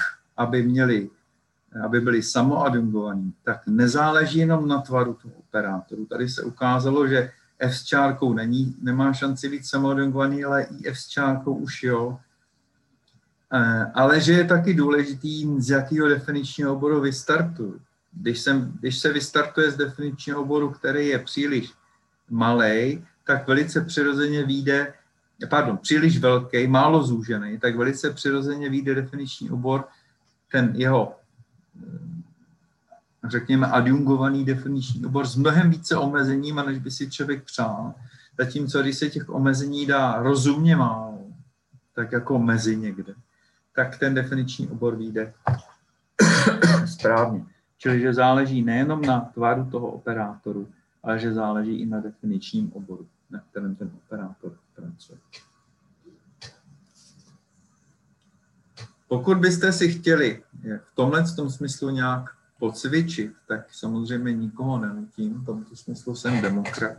aby byly samoadjungovaný, tak nezáleží jenom na tvaru toho operátoru. Tady se ukázalo, že f s čárkou nemá šanci být samoadjungovaný, ale i f s čárkou už jo. Ale že je taky důležitý, z jakého definičního oboru vystartuju. Když se vystartuje z definičního oboru, který je příliš malej, tak velice přirozeně vyjde, příliš velký, málo zúžený, tak velice přirozeně vyjde definiční obor, ten jeho, řekněme, adjungovaný definiční obor s mnohem více omezeníma, než by si člověk přál. Zatímco, když se těch omezení dá rozumně málo, tak jako mezi někde, tak ten definiční obor vyjde správně. Čili, že záleží nejenom na tvaru toho operátoru, ale že záleží i na definičním oboru, na kterém ten operátor pracuje. Pokud byste si chtěli v tomhle smyslu nějak pocvičit, tak samozřejmě nikoho nenutím, v tomto smyslu jsem demokrat.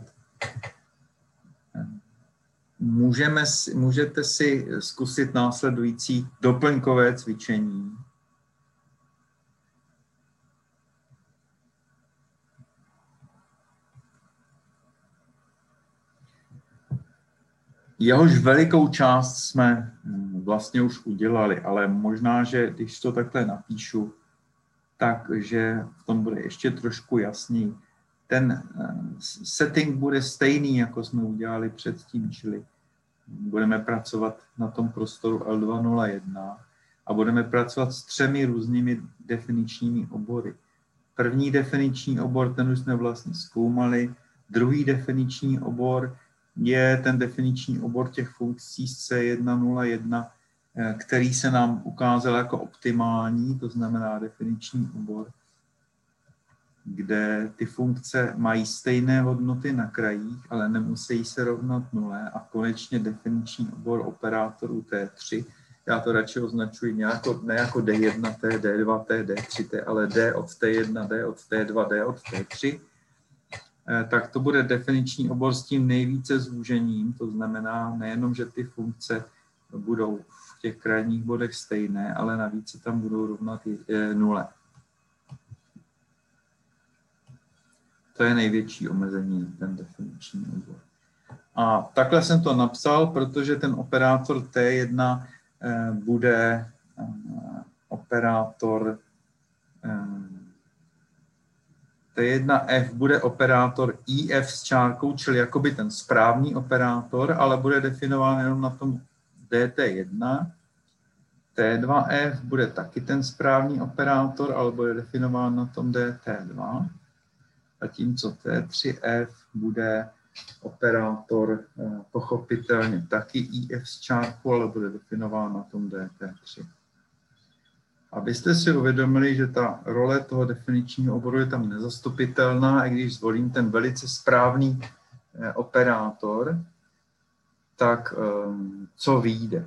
Můžete si zkusit následující doplňkové cvičení. Jehož velikou část jsme vlastně už udělali, ale možná, že když to takhle napíšu, takže v tom bude ještě trošku jasný. Ten setting bude stejný, jako jsme udělali předtím, čili budeme pracovat na tom prostoru L201 a budeme pracovat s 3 různými definičními obory. První definiční obor, ten už jsme vlastně zkoumali. Druhý definiční obor je ten definiční obor těch funkcí z C101, který se nám ukázal jako optimální, to znamená definiční obor, kde ty funkce mají stejné hodnoty na krajích, ale nemusí se rovnat nule. A konečně definiční obor operátorů T3, já to radši označuji ne jako D1, T, D2, T, D3, T, ale D od T1, D od T2, D od T3, tak to bude definiční obor s tím nejvíce zúžením, to znamená nejenom, že ty funkce budou v těch krajních bodech stejné, ale navíc se tam budou rovnat nule. To je největší omezení, ten definiční obor. A takhle jsem to napsal, protože ten operátor T1 bude operátor T1F bude operátor IF s čárkou, čili jakoby ten správný operátor, ale bude definován jenom na tom DT1. T2F bude taky ten správný operátor, ale bude definován na tom DT2. Zatímco T3F bude operátor pochopitelně taky IF s čárkou, ale bude definován na tom DT3. Abyste si uvědomili, že ta role toho definičního oboru je tam nezastupitelná, i když zvolím ten velice správný operátor, tak co vyjde?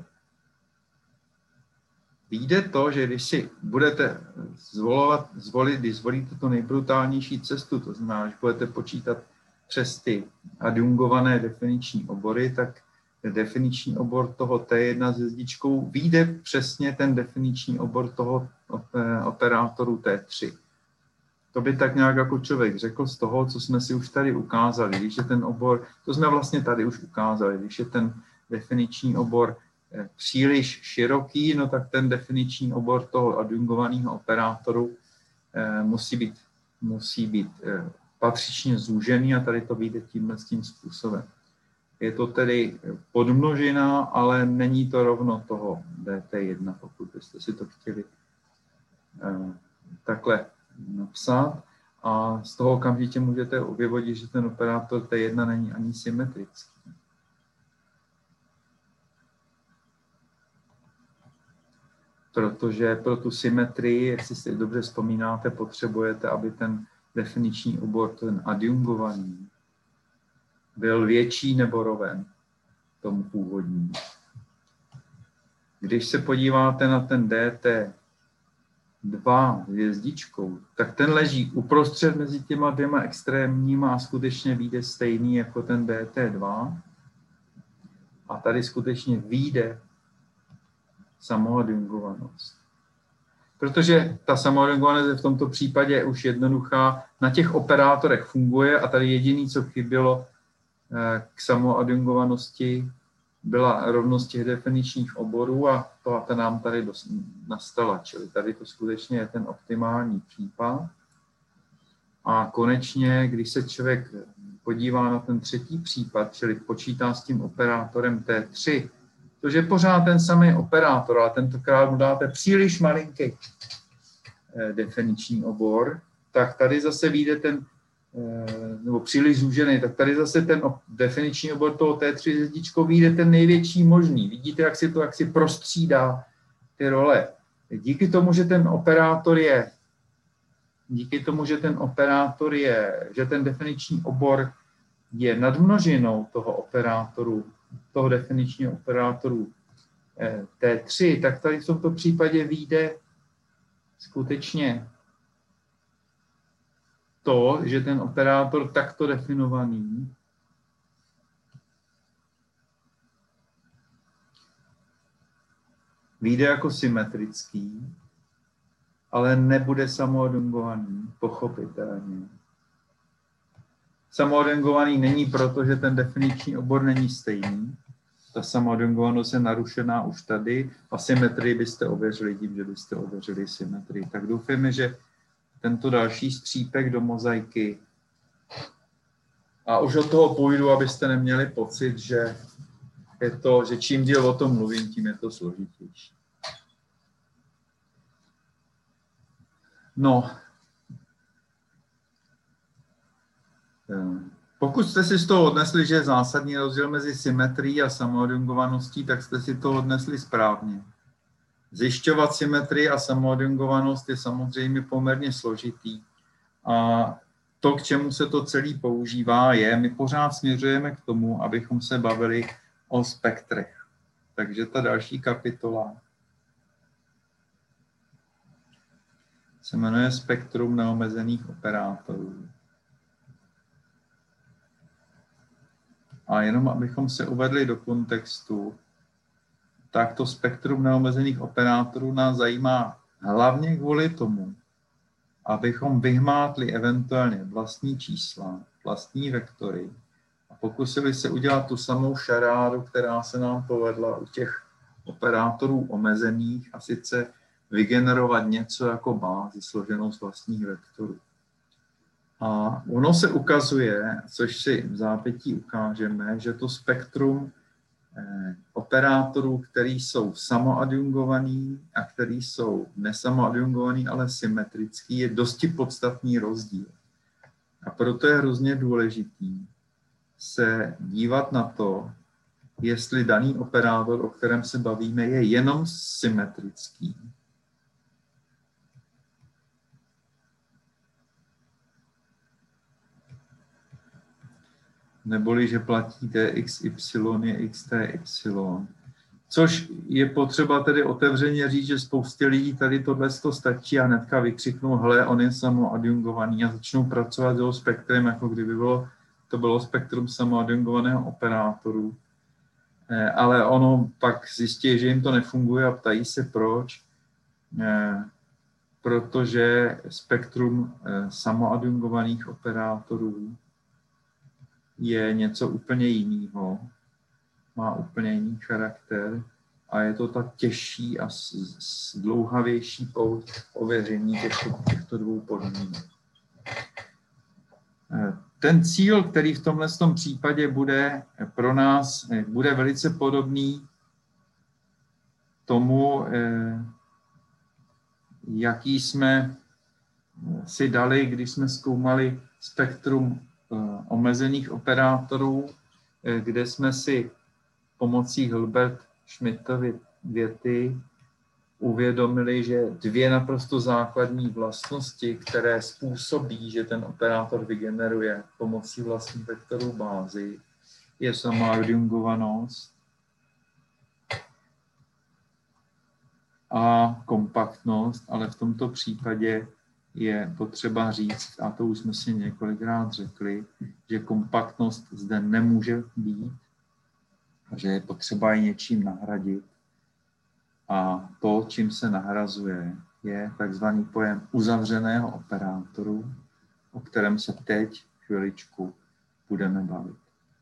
Vyjde to, že když si budete když zvolíte tu nejbrutálnější cestu, to znamená, že budete počítat přes ty adjungované definiční obory, tak definiční obor toho T1 s hvězdičkou vyjde přesně ten definiční obor toho operátoru T3. To by tak nějak jako člověk řekl z toho, co jsme si už tady ukázali. Když je ten obor, to jsme vlastně tady už ukázali, když je ten definiční obor příliš široký, no tak ten definiční obor toho adjungovaného operátoru musí být patřičně zúžený a tady to vyjde tím způsobem. Je to tedy podmnožina, ale není to rovno toho DT1, pokud byste si to chtěli takhle napsat. A z toho okamžitě můžete vyvodit, že ten operátor T1 není ani symetrický. Protože pro tu symetrii, jestli si dobře vzpomínáte, potřebujete, aby ten definiční obor, ten adjungovaný, byl větší nebo roven tomu původnímu. Když se podíváte na ten DT2 hvězdičkou, tak ten leží uprostřed mezi těma dvěma extrémníma a skutečně vyjde stejný jako ten DT2. A tady skutečně vyjde samoadjungovanost. Protože ta samoadjungovanost je v tomto případě už jednoduchá, na těch operátorech funguje a tady jediný, co chybělo k samoadjungovanosti, byla rovnost těch definičních oborů a ta nám tady nastala, čili tady to skutečně je ten optimální případ. A konečně, když se člověk podívá na ten třetí případ, čili počítá s tím operátorem T3, což je pořád ten samý operátor, ale tentokrát mu dáte příliš malinký definiční obor, tak tady zase vyjde ten, nebo příliš zúžený, tak tady zase ten definiční obor toho T3 hvězdičkou vyjde ten největší možný. Vidíte, jak si prostřídá ty role. Díky tomu, že ten operátor je díky tomu, že ten operátor že ten definiční obor je nadmnožinou toho definičního operátoru T3, tak tady v tomto případě vyjde skutečně to, že ten operátor takto definovaný vyjde jako symetrický, ale nebude samoadjungovaný, pochopitelně. Samoadjungovaný není proto, že ten definiční obor není stejný. Ta samoadjungovanost je narušená už tady a symetrii byste ověřili tím, že byste ověřili symetrii. Tak doufáme, že tento další střípek do mozaiky a už od toho půjdu, abyste neměli pocit, že že čím díl o tom mluvím, tím je to složitější. No, pokud jste si z toho odnesli, že je zásadní rozdíl mezi symetrií a samoadjungovaností, tak jste si to odnesli správně. Zjišťovat symetrii a samoadjungovanost je samozřejmě poměrně složitý. A to, k čemu se to celé používá, my pořád směřujeme k tomu, abychom se bavili o spektrech. Takže ta další kapitola se jmenuje Spektrum neomezených operátorů. A jenom abychom se uvedli do kontextu, tak to spektrum neomezených operátorů nás zajímá hlavně kvůli tomu, abychom vyhmátli eventuálně vlastní čísla, vlastní vektory a pokusili se udělat tu samou šarádu, která se nám povedla u těch operátorů omezených, a sice vygenerovat něco jako bázi složenou z vlastních vektorů. A ono se ukazuje, což si v zápětí ukážeme, že to spektrum operátorů, který jsou samoadjungovaný a který jsou nesamoadjungovaný, ale symetrický, je dosti podstatný rozdíl. A proto je hrozně důležitý se dívat na to, jestli daný operátor, o kterém se bavíme, je jenom symetrický. Neboli, že platí TXY je XTY. Což je potřeba tedy otevřeně říct, že spoustě lidí tady tohle stačí a hnedka vykřiknou, hele, on je samoadjungovaný a začnou pracovat s jeho spektrem, jako kdyby to bylo spektrum samoadjungovaného operátoru. Ale ono pak zjistí, že jim to nefunguje a ptají se proč. Protože spektrum samoadjungovaných operátorů je něco úplně jiného, má úplně jiný charakter a je to ta těžší a zdlouhavější pouť ověření těchto dvou podmínek. Ten cíl, který v tomhle případě bude pro nás, bude velice podobný tomu, jaký jsme si dali, když jsme zkoumali spektrum omezených operátorů, kde jsme si pomocí Hilbert-Schmidtovy věty uvědomili, že dvě naprosto základní vlastnosti, které způsobí, že ten operátor vygeneruje pomocí vlastních vektorů bázy, je samoadjungovanost a kompaktnost, ale v tomto případě je potřeba říct, a to už jsme si několikrát řekli, že kompaktnost zde nemůže být, že je potřeba ji něčím nahradit. A to, čím se nahrazuje, je takzvaný pojem uzavřeného operátoru, o kterém se teď chviličku budeme bavit.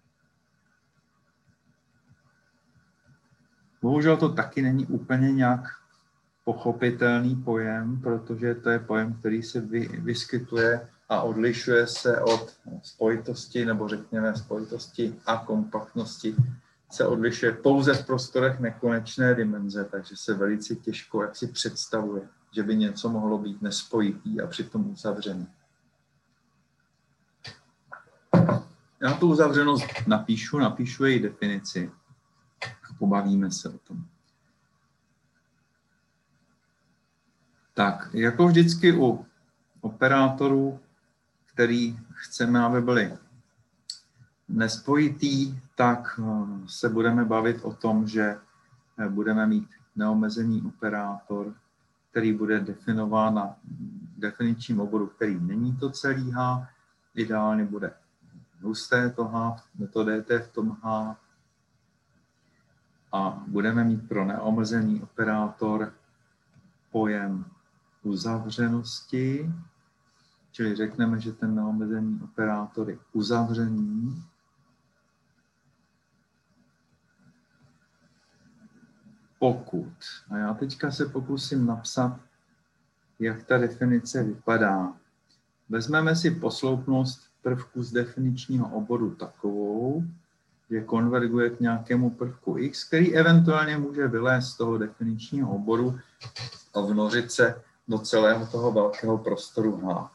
Bohužel to taky není úplně nějak pochopitelný pojem, protože to je pojem, který se vyskytuje a odlišuje se od spojitosti, nebo řekněme spojitosti a kompaktnosti, se odlišuje pouze v prostorech nekonečné dimenze, takže se velice těžko jak si představuje, že by něco mohlo být nespojitý a přitom uzavřený. Já tu uzavřenost napíšu její definici a pobavíme se o tom. Tak, jako vždycky u operátorů, který chceme, aby byly nespojitý, tak se budeme bavit o tom, že budeme mít neomezený operátor, který bude definován na definičním oboru, který není to celý H, ideálně bude husté to H, to dt v tom H, a budeme mít pro neomezený operátor pojem uzavřenosti, čili řekneme, že ten neomezený operátor je uzavřený. Pokud, a já teďka se pokusím napsat, jak ta definice vypadá. Vezmeme si posloupnost prvku z definičního oboru takovou, že konverguje k nějakému prvku x, který eventuálně může vylézt z toho definičního oboru a vnořit se do celého toho velkého prostoru H.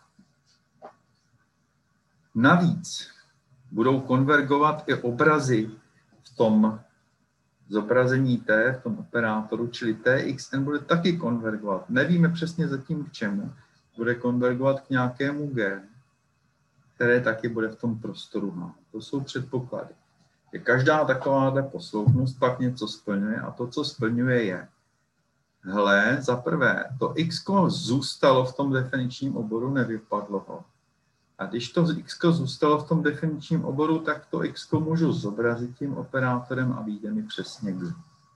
Navíc budou konvergovat i obrazy v tom zobrazení t, v tom operátoru, čili txn bude taky konvergovat. Nevíme přesně zatím k čemu. Bude konvergovat k nějakému g, které taky bude v tom prostoru H. To jsou předpoklady. Je každá takováhle posloupnost pak něco splňuje a to, co splňuje, je. Hele, za prvé, to x zůstalo v tom definičním oboru, nevypadlo ho. A když to x zůstalo v tom definičním oboru, tak to x můžu zobrazit tím operátorem a vyjde mi přesně g.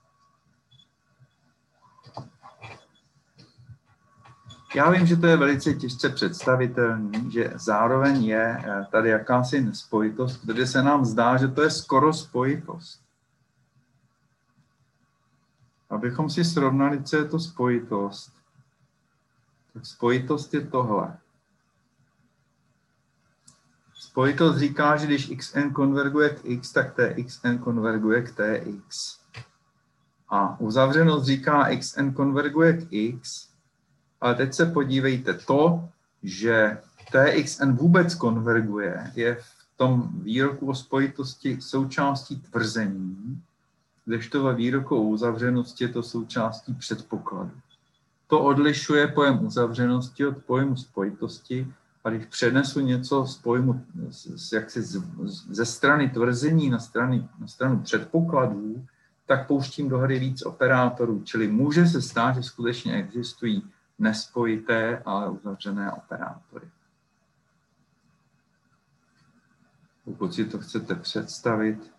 Já vím, že to je velice těžce představitelný, že zároveň je tady jakási nespojitost, protože se nám zdá, že to je skoro spojitost. Abychom si srovnali, co je to spojitost, tak spojitost je tohle. Spojitost říká, že když xn konverguje k x, tak txn konverguje k tx. A uzavřenost říká, xn konverguje k x, ale teď se podívejte, to, že txn vůbec konverguje, je v tom výroku o spojitosti součástí tvrzení, kdežto ve výroku o uzavřenosti je to součástí předpokladu. To odlišuje pojem uzavřenosti od pojmu spojitosti, a když přenesu něco z pojmu ze strany tvrzení na stranu předpokladů, tak pouštím do hry víc operátorů, čili může se stát, že skutečně existují nespojité, ale uzavřené operátory. Pokud si to chcete představit,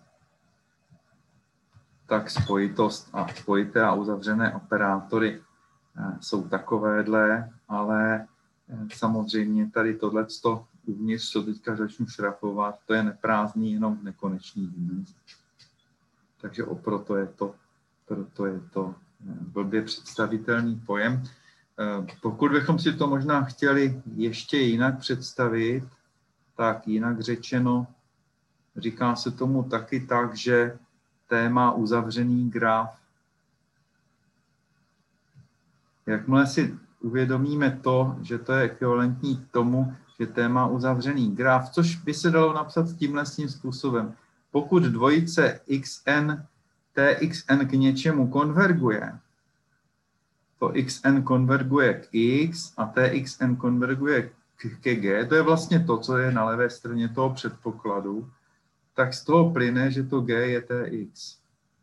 tak spojitost a spojité a uzavřené operátory jsou takovéhle, ale samozřejmě tady tohleto uvnitř, co teďka začnu šrafovat, to je neprázdný jenom v nekonečný dimenzi. Takže proto je to blbě představitelný pojem. Pokud bychom si to možná chtěli ještě jinak představit, tak jinak řečeno, říká se tomu taky tak, že T má uzavřený graf. Jakmile si uvědomíme to, že to je ekvivalentní k tomu, že T má uzavřený graf, což by se dalo napsat tímhle způsobem. Pokud dvojice xn, txn k něčemu konverguje, to xn konverguje k x a txn konverguje k g, to je vlastně to, co je na levé straně toho předpokladu, tak z toho plyne, že to g je tx.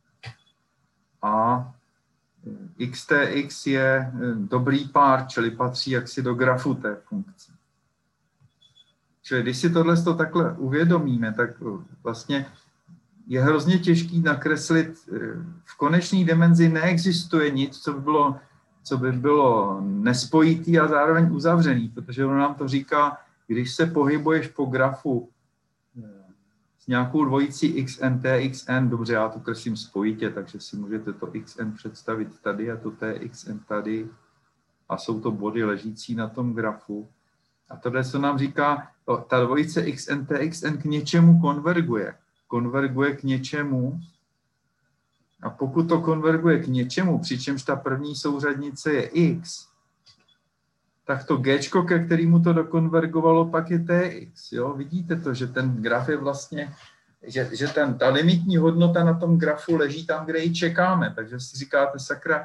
A xtx je dobrý pár, čili patří jaksi do grafu té funkce. Čili když si tohle takhle uvědomíme, tak vlastně je hrozně těžký nakreslit. V konečné dimenzi neexistuje nic, co by bylo nespojitý a zároveň uzavřený, protože ono nám to říká, když se pohybuješ po grafu s nějakou dvojicí xn, txn, dobře, já to kreslím spojitě, takže si můžete to xn představit tady a to txn tady a jsou to body ležící na tom grafu. A tohle, co nám říká, ta dvojice xn, txn k něčemu konverguje. Konverguje k něčemu a pokud to konverguje k něčemu, přičemž ta první souřadnice je x, tak to gčko, ke kterému to dokonvergovalo, pak je tx. Jo? Vidíte to, že ten graf je vlastně, ta limitní hodnota na tom grafu leží tam, kde ji čekáme. Takže si říkáte, sakra,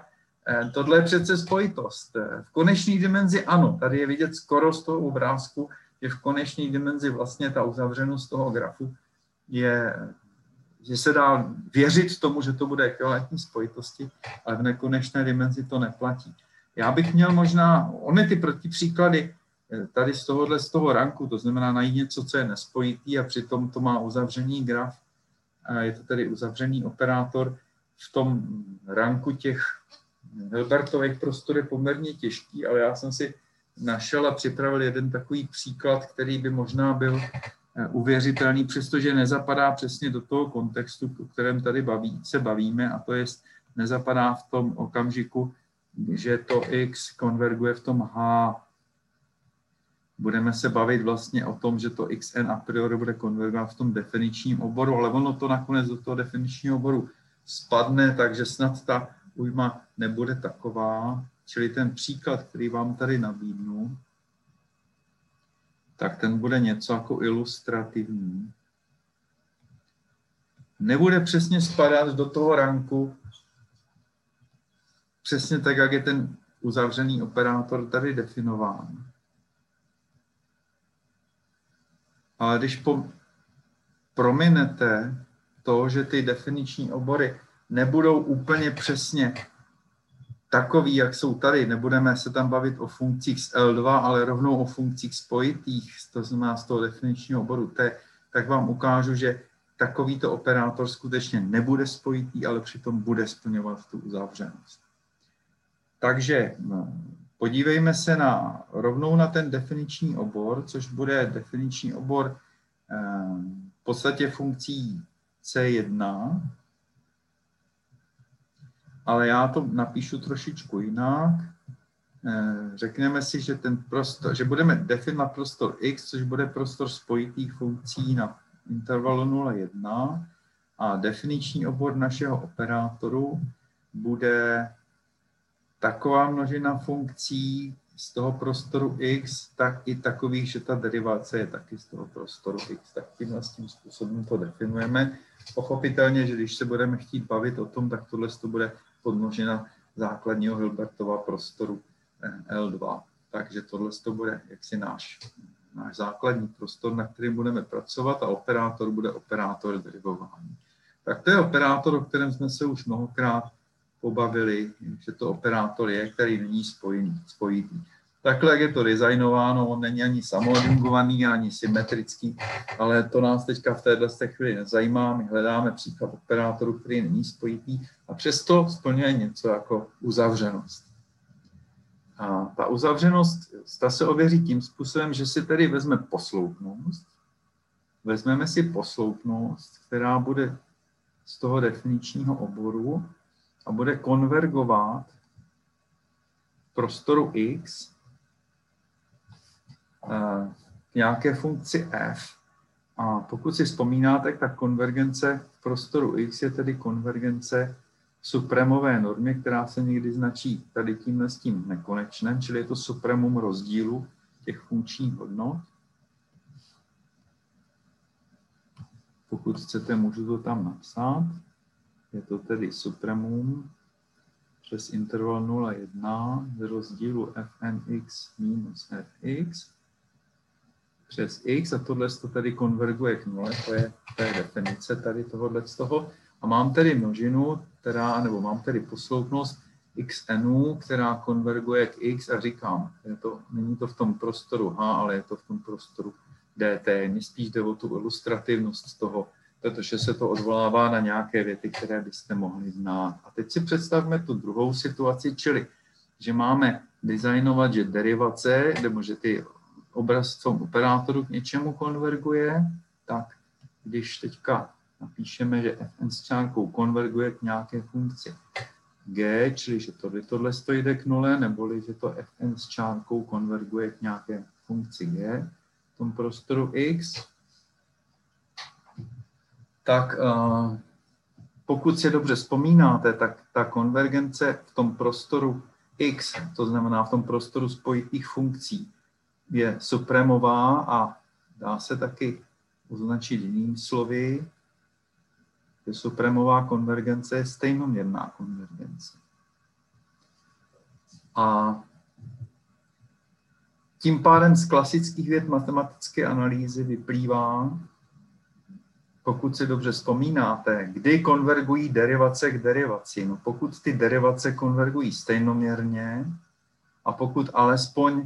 Tohle je přece spojitost. V konečné dimenzi ano, tady je vidět skoro z toho obrázku, že v konečné dimenzi vlastně ta uzavřenost toho grafu je, že se dá věřit tomu, že to bude ekvivalentní spojitosti, ale v nekonečné dimenzi to neplatí. Já bych měl možná, ony ty protipříklady tady z toho ranku, to znamená najít něco, co je nespojitý a přitom to má uzavřený graf, a je to tedy uzavřený operátor, v tom ranku těch Hilbertových prostor je poměrně těžký, ale já jsem si našel a připravil jeden takový příklad, který by možná byl uvěřitelný, přestože nezapadá přesně do toho kontextu, o kterém tady se bavíme, a to je, nezapadá v tom okamžiku, že to X konverguje v tom H. Budeme se bavit vlastně o tom, že to XN a priori bude konvergovat v tom definičním oboru, ale ono to nakonec do toho definičního oboru spadne, takže snad ta újma nebude taková. Čili ten příklad, který vám tady nabídnu, tak ten bude něco jako ilustrativní. Nebude přesně spadat do toho ranku, přesně tak, jak je ten uzavřený operátor tady definován. Ale když prominete to, že ty definiční obory nebudou úplně přesně takový, jak jsou tady, nebudeme se tam bavit o funkcích z L2, ale rovnou o funkcích spojitých, to znamená z toho definičního oboru T, tak vám ukážu, že takovýto operátor skutečně nebude spojitý, ale přitom bude splňovat tu uzavřenost. Takže podívejme se rovnou na ten definiční obor, což bude definiční obor v podstatě funkcí C1, ale já to napíšu trošičku jinak. Řekneme si, že že budeme definovat prostor X, což bude prostor spojitých funkcí na intervalu 0,1 a definiční obor našeho operátoru bude taková množina funkcí z toho prostoru X, tak i takových, že ta derivace je taky z toho prostoru X. Tak tím způsobem to definujeme. Pochopitelně, že když se budeme chtít bavit o tom, tak tohle to bude podmnožina základního Hilbertova prostoru L2. Takže tohle to bude jaksi náš základní prostor, na kterým budeme pracovat, a operátor bude operátor derivování. Tak to je operátor, o kterém jsme se už mnohokrát pobavili, že to operátor je, který není spojitý. Takhle, jak je to designováno, on není ani samoadjungovaný, ani symetrický, ale to nás teďka v této chvíli nezajímá. My hledáme příklad operátoru, který není spojitý a přesto splňuje něco jako uzavřenost. A ta uzavřenost, ta se ověří tím způsobem, že si tedy vezmeme posloupnost. Vezmeme si posloupnost, která bude z toho definičního oboru a bude konvergovat v prostoru X k nějaké funkci f. A pokud si vzpomínáte, tak konvergence v prostoru X je tedy konvergence v supremové normě, která se někdy značí tady tímhle s tím nekonečném, čili je to supremum rozdílu těch funkčních hodnot. Pokud chcete, můžu to tam napsat. Je to tedy supremum přes interval 0,1 z rozdílu fnx minus fx přes x, a tohle to tedy konverguje k 0, to je definice tady tohohle z toho. A mám tedy množinu, mám tedy posloupnost xn, která konverguje k x, a říkám, není to v tom prostoru H, ale je to v tom prostoru dt. Mně spíš jde o tu ilustrativnost toho, protože se to odvolává na nějaké věty, které byste mohli znát. A teď si představme tu druhou situaci, čili, že máme designovat, že derivace, nebo že ty obraz v tom operátoru k něčemu konverguje, tak když teďka napíšeme, že fn s čárkou konverguje k nějaké funkci g, čili že tohle jde k nule, neboli že to fn s čárkou konverguje k nějaké funkci g v tom prostoru x, tak pokud si dobře vzpomínáte, tak ta konvergence v tom prostoru x, to znamená v tom prostoru spojitých funkcí, je supremová a dá se taky označit jinými slovy, že supremová konvergence je stejnoměrná konvergence. A tím pádem z klasických věd matematické analýzy vyplývá, pokud si dobře vzpomínáte, kdy konvergují derivace k derivaci. No, pokud ty derivace konvergují stejnoměrně a pokud alespoň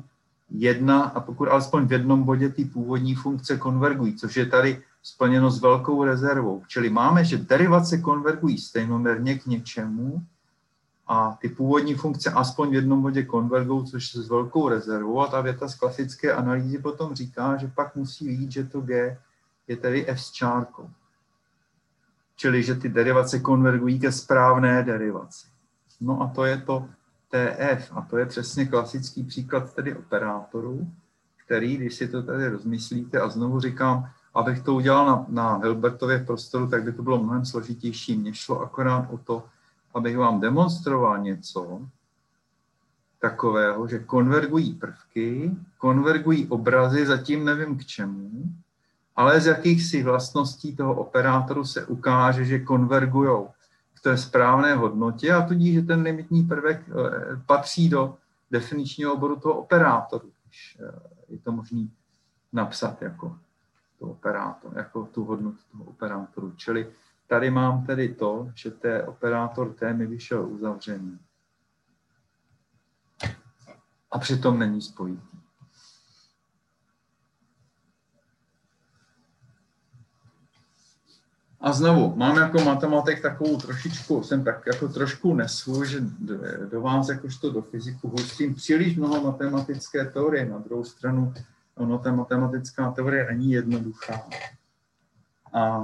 v jednom bodě ty původní funkce konvergují, což je tady splněno s velkou rezervou. Čili máme, že derivace konvergují stejnoměrně k něčemu a ty původní funkce aspoň v jednom bodě konvergují, což je s velkou rezervou. A ta věta z klasické analýzy potom říká, že pak musí jít, že to G je tedy F s čárkou. Čili, že ty derivace konvergují ke správné derivaci. No a to je to TF. A to je přesně klasický příklad tedy operátoru, který, když si to tady rozmyslíte, a znovu říkám, abych to udělal na Hilbertově prostoru, tak by to bylo mnohem složitější. Mně šlo akorát o to, abych vám demonstroval něco takového, že konvergují prvky, konvergují obrazy, zatím nevím k čemu, ale z jakýchsi vlastností toho operátoru se ukáže, že konvergujou k té správné hodnotě a tudíž, že ten limitní prvek patří do definičního oboru toho operátoru. Je to možné napsat jako tu hodnotu toho operátoru. Čili tady mám tedy to, že operátor T mi vyšel uzavřený. A přitom není spojitý. A znovu, mám jako matematik takovou trošičku, jsem tak jako trošku nesvůj, že do vás jakožto do fyziku hustím příliš mnoho matematické teorie. Na druhou stranu, ta matematická teorie není jednoduchá. A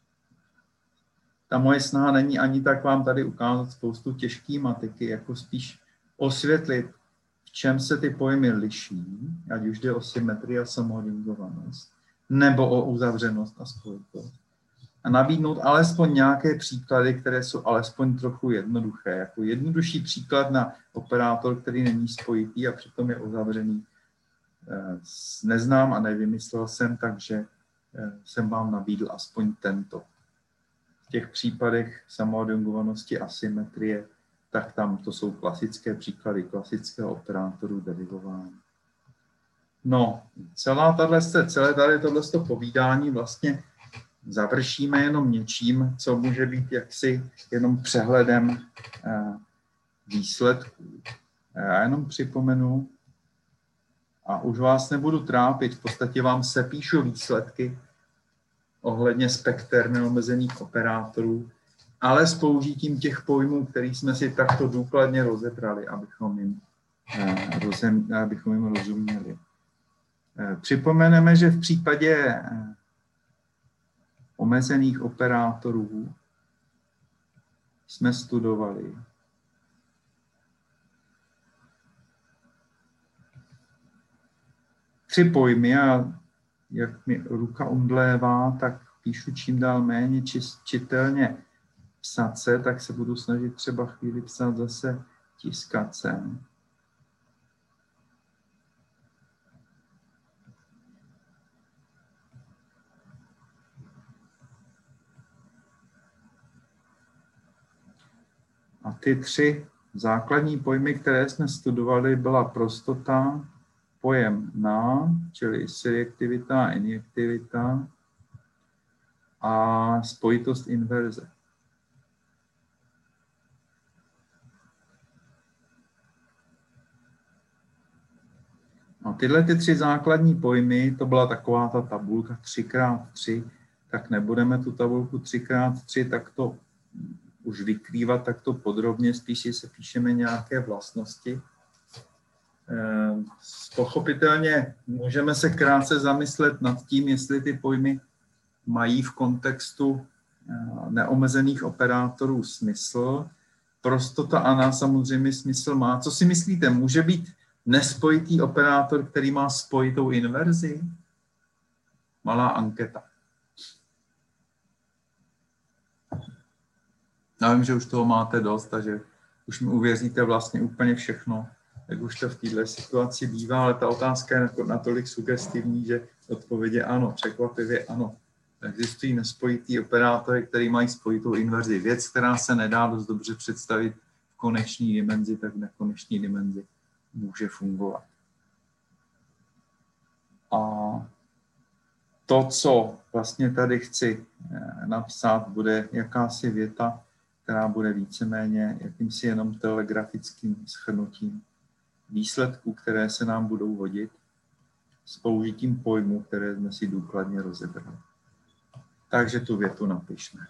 ta moje snaha není ani tak vám tady ukázat spoustu těžké matiky, jako spíš osvětlit, v čem se ty pojmy liší, ať už jde o symetrii a samoodingovanost, nebo o uzavřenost a spojitost. A nabídnout alespoň nějaké příklady, které jsou alespoň trochu jednoduché. Jako jednodušší příklad na operátor, který není spojitý a přitom je uzavřený, neznám a nevymyslel jsem, takže jsem vám nabídl aspoň tento. V těch případech samoodingovanosti a symetrie, tak tam to jsou klasické příklady klasického operátoru derivování. No, celé tady tohleto povídání vlastně završíme jenom něčím, co může být jaksi jenom přehledem výsledků. Já jenom připomenu, a už vás nebudu trápit, v podstatě vám sepíšu výsledky ohledně spekter neomezených operátorů, ale s použitím těch pojmů, který jsme si takto důkladně rozebrali, abychom jim rozuměli. Připomeneme, že v případě omezených operátorů jsme studovali tři pojmy a jak mi ruka omdlévá, tak píšu čím dál méně čitelně psace, tak se budu snažit třeba chvíli psát zase tiskacem. A ty tři základní pojmy, které jsme studovali, byla prostota, pojem na, čili surjektivita a injektivita a spojitost inverze. A tyhle ty tři základní pojmy, to byla taková ta tabulka 3x3, tak nebudeme tu tabulku 3x3 takto už vykrývat takto podrobně, spíš si se píšeme nějaké vlastnosti. Pochopitelně můžeme se krátce zamyslet nad tím, jestli ty pojmy mají v kontextu neomezených operátorů smysl. Prostota ANA samozřejmě smysl má. Co si myslíte, může být nespojitý operátor, který má spojitou inverzi? Malá anketa. Já vím, že už toho máte dost, takže už mi uvěříte vlastně úplně všechno, jak už to v této situaci bývá, ale ta otázka je natolik sugestivní, že odpověď je ano, překvapivě ano. Existují nespojitý operátory, který mají spojitou inverzi. Věc, která se nedá dost dobře představit v konečné dimenzi, tak v nekonečné dimenzi může fungovat. A to, co vlastně tady chci napsat, bude jakási věta, která bude víceméně jakýmsi jenom telegrafickým shrnutím výsledků, které se nám budou hodit s použitím pojmů, které jsme si důkladně rozebrali. Takže tu větu napišme.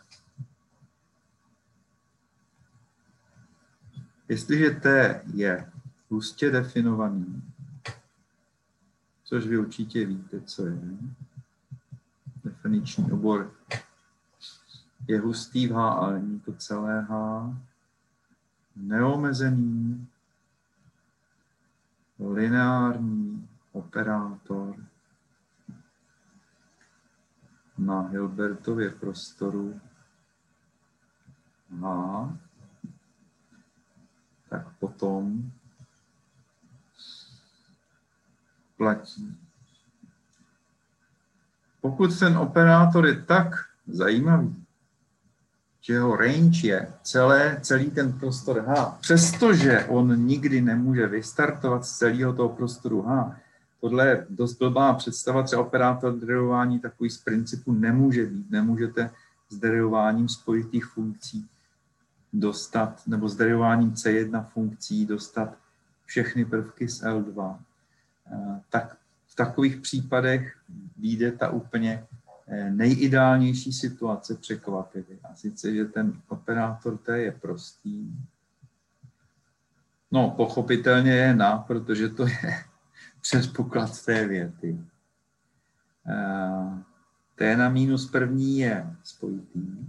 Jestliže T je hustě definovaný, což vy určitě víte, co je, definiční obor je hustý v H, ale není to celé H, neomezený, lineární operátor na Hilbertově prostoru H, tak potom platí. Pokud ten operátor je tak zajímavý, že jeho range je celý ten prostor H, přestože on nikdy nemůže vystartovat z celého toho prostoru H, tohle je dost blbá představa, třeba operátor derivování takový z principu nemůže být. Nemůžete s derivováním spojitých funkcí dostat, nebo s derivováním C1 funkcí dostat všechny prvky z L2. Tak v takových případech vyjde ta úplně nejideálnější situace překvapivě. A sice, že ten operátor T je prostý. No, pochopitelně je na, protože to je předpoklad té věty. T na minus první je spojitý.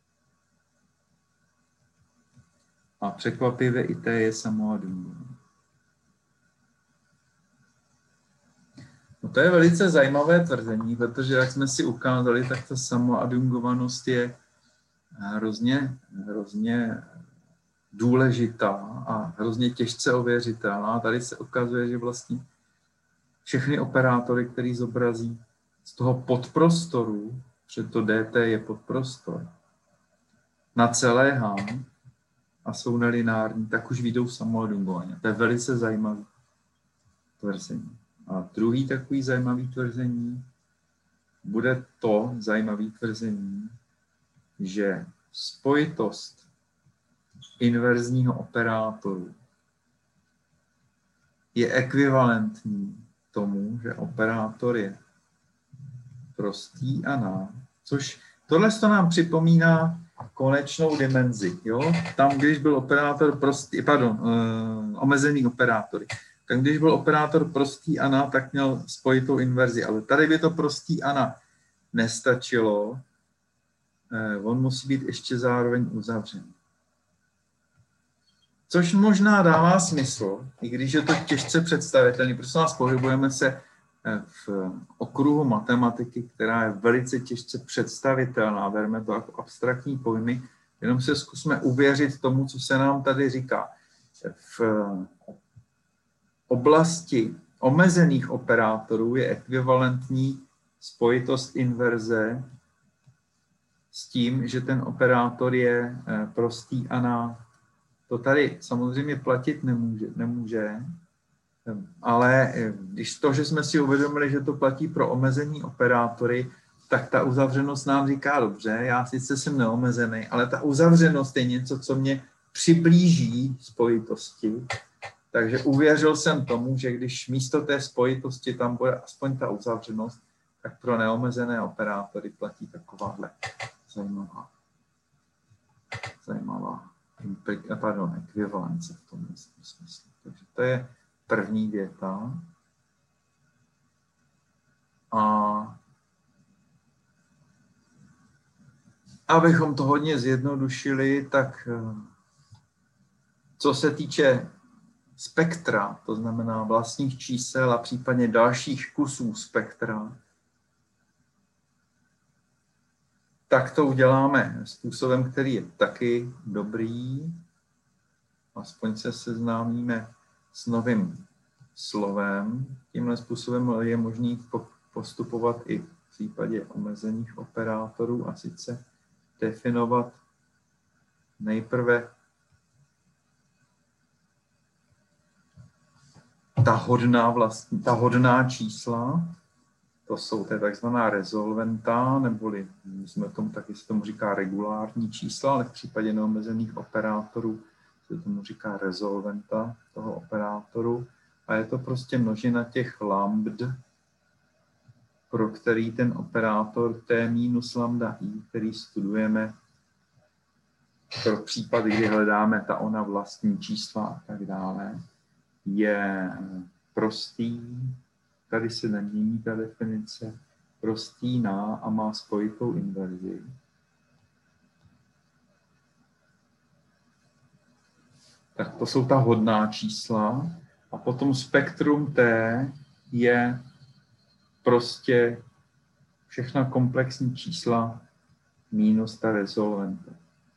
A překvapivě i T je samoadjungovaný. No to je velice zajímavé tvrzení, protože jak jsme si ukázali, tak ta samoadjungovanost je hrozně důležitá a hrozně těžce ověřitelná. A tady se ukazuje, že vlastně všechny operátory, který zobrazí z toho podprostoru, protože to dt je podprostor, na celé H a jsou nelineární, tak už vyjdou samoadjungovaně. To je velice zajímavé tvrzení. A druhý takový zajímavý tvrzení bude to zajímavé tvrzení, že spojitost inverzního operátoru je ekvivalentní tomu, že operátor je prostý a na, což tohle nám připomíná konečnou dimenzi. Jo? Tam, když byl operátor prostý, omezený operátory. Tak když byl operátor prostý a na, tak měl spojitou inverzi. Ale tady by to prostý a na nestačilo. On musí být ještě zároveň uzavřený. Což možná dává smysl, i když je to těžce představitelný. Prostě nás pohybujeme se v okruhu matematiky, která je velice těžce představitelná. Bereme to jako abstraktní pojmy, jenom se zkusme uvěřit tomu, co se nám tady říká. V oblasti omezených operátorů je ekvivalentní spojitost inverze s tím, že ten operátor je prostý a na. To tady samozřejmě platit nemůže, ale když to, že jsme si uvědomili, že to platí pro omezení operátory, tak ta uzavřenost nám říká, dobře, já sice jsem neomezený, ale ta uzavřenost je něco, co mě přiblíží spojitosti. Takže uvěřil jsem tomu, že když místo té spojitosti tam bude aspoň ta uzavřenost, tak pro neomezené operátory platí takováhle zajímavá ekvivalence v tom smyslu. Takže to je první věta. A abychom to hodně zjednodušili, tak co se týče spektra, to znamená vlastních čísel a případně dalších kusů spektra, tak to uděláme způsobem, který je taky dobrý. Aspoň se seznámíme s novým slovem. Tímhle způsobem je možné postupovat i v případě omezených operátorů, a sice definovat nejprve ta hodná čísla, to je takzvaná rezolventa, neboli taky se tomu říká regulární čísla, ale v případě neomezených operátorů se tomu říká rezolventa toho operátoru. A je to prostě množina těch lambd, pro který ten operátor t minus lambda i, který studujeme pro případ, kdy hledáme ta ona vlastní čísla a tak dále, je prostý, tady se nemění ta definice, prostý na a má spojitou inverzi. Tak to jsou ta hodná čísla. A potom spektrum T je prostě všechna komplexní čísla minus ta rezolventa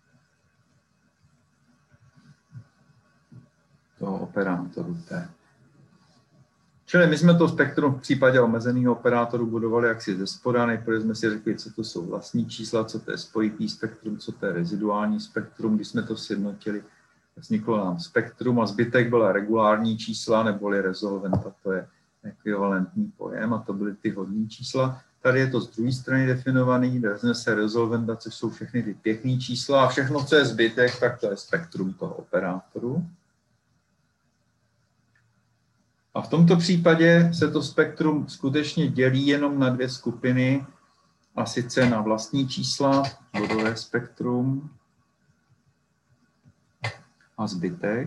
toho operátoru T. Čili my jsme to spektrum v případě omezeného operátoru budovali jaksi ze spoda. Nejprve jsme si řekli, co to jsou vlastní čísla, co to je spojitý spektrum, co to je reziduální spektrum. Když jsme to sjednotili, vzniklo nám spektrum a zbytek byla regulární čísla neboli rezolventa, to je ekvivalentní pojem a to byly ty hodní čísla. Tady je to z druhé strany definovaný, vezme se rezolventa, což jsou všechny ty pěkné čísla a všechno, co je zbytek, tak to je spektrum toho operátoru. A v tomto případě se to spektrum skutečně dělí jenom na dvě skupiny, a sice na vlastní čísla, bodové spektrum a zbytek.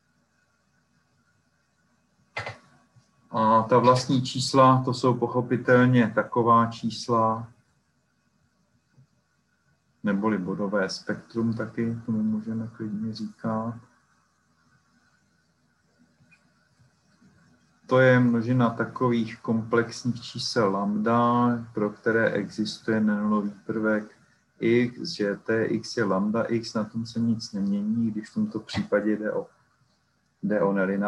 A ta vlastní čísla, to jsou pochopitelně taková čísla, neboli bodové spektrum taky, tomu můžeme klidně říkat. To je množina takových komplexních čísel lambda, pro které existuje nenulový prvek x, že tx je lambda x, na tom se nic nemění, když v tomto případě jde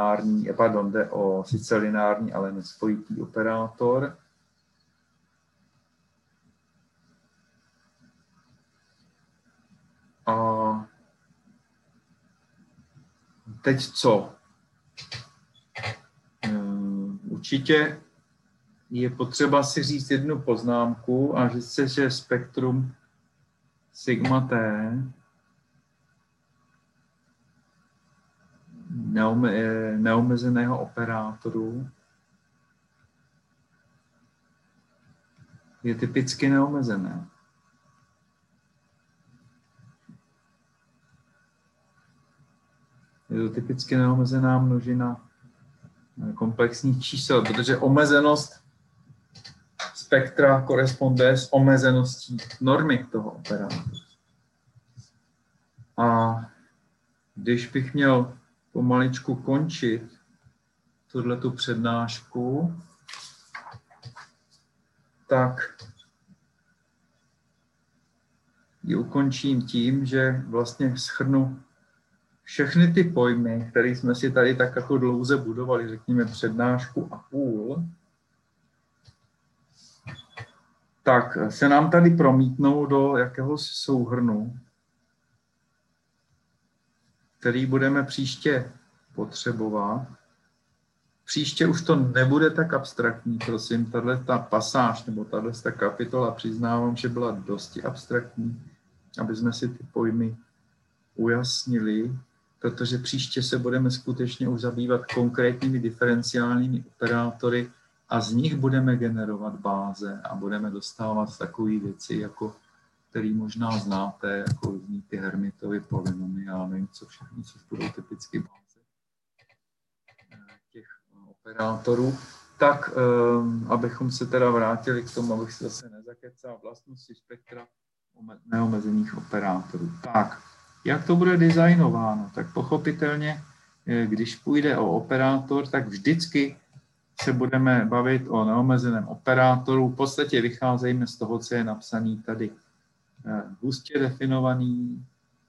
o sice lineární, ale nespojitý operátor. A teď co? Určitě je potřeba si říct jednu poznámku a říct se, že spektrum sigma t neomezeného operátoru je typicky neomezené. Je to typicky neomezená množina komplexních čísel, protože omezenost spektra koresponduje s omezeností normy toho operátoru. A když bych měl pomaličku končit tuhletu přednášku, tak ji ukončím tím, že vlastně shrnu všechny ty pojmy, které jsme si tady tak jako dlouze budovali, řekněme přednášku a půl, tak se nám tady promítnou do jakéhosi souhrnu, který budeme příště potřebovat. Příště už to nebude tak abstraktní, prosím, tato pasáž nebo tato kapitola, přiznávám, že byla dosti abstraktní, aby jsme si ty pojmy ujasnili, protože příště se budeme skutečně už zabývat konkrétními diferenciálními operátory a z nich budeme generovat báze a budeme dostávat takové věci, jako který možná znáte, jako ty Hermitovy polynomy, já nevím, co všechno, což budou typicky báze těch operátorů. Tak, abychom se teda vrátili k tomu, abych se zase nezakecal, vlastnosti spektra neomezených operátorů. Tak, jak to bude designováno? Tak pochopitelně, když půjde o operátor, tak vždycky se budeme bavit o neomezeném operátoru. V podstatě vycházejme z toho, co je napsané tady. Hustě definovaný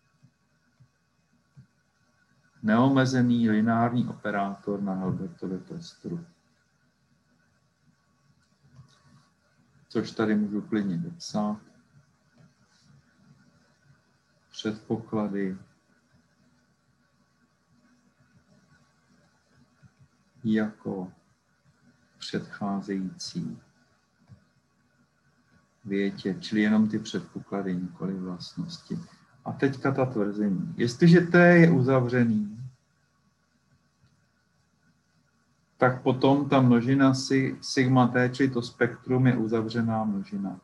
neomezený lineární operátor na Hilbertově prostoru. Což tady můžu klidně vypsat. Předpoklady. jako předcházející větě, čili jenom ty předpoklady, nikoli vlastnosti. A teďka ta tvrzení. Jestliže T je uzavřený, tak potom ta množina sigma T, čili to spektrum, je uzavřená množina.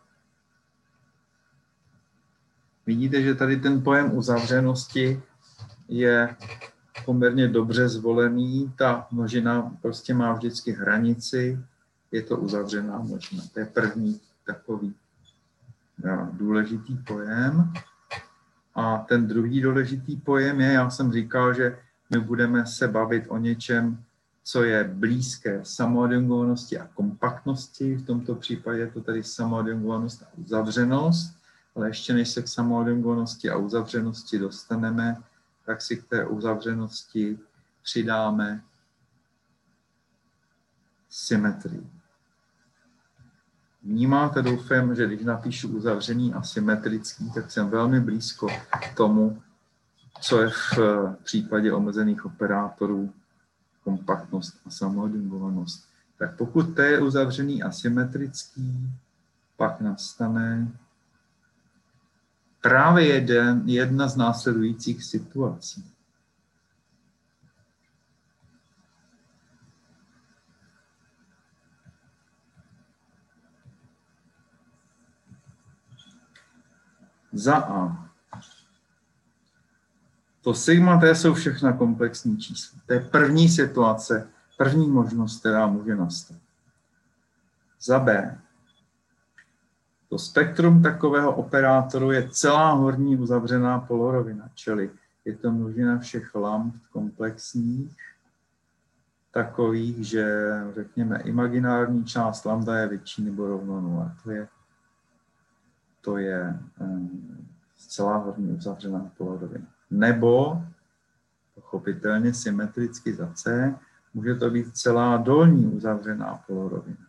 Vidíte, že tady ten pojem uzavřenosti je poměrně dobře zvolený. Ta množina prostě má vždycky hranici, je to uzavřená množina. To je první takový důležitý pojem. A ten druhý důležitý pojem je, já jsem říkal, že my budeme se bavit o něčem, co je blízké samoadjungovanosti a kompaktnosti. V tomto případě je to tady samoadjungovanost a uzavřenost, ale ještě než se k samoadjungovanosti a uzavřenosti dostaneme, tak si k té uzavřenosti přidáme symetrii. Vnímáte, doufám, že když napíšu uzavřený a symetrický, tak jsem velmi blízko tomu, co je v případě omezených operátorů kompaktnost a samoadjungovanost. Tak pokud T je uzavřený a symetrický, pak nastane právě jedna z následujících situací. Za A. To sigma T jsou všechna komplexní čísla. To je první situace, první možnost, která může nastat. Za B. To spektrum takového operátoru je celá horní uzavřená polorovina, čili je to množina všech lambd komplexních, takových, že řekněme imaginární část lambda je větší nebo rovno 0. To je celá horní uzavřená polorovina. Nebo, pochopitelně symetricky za C, může to být celá dolní uzavřená polorovina.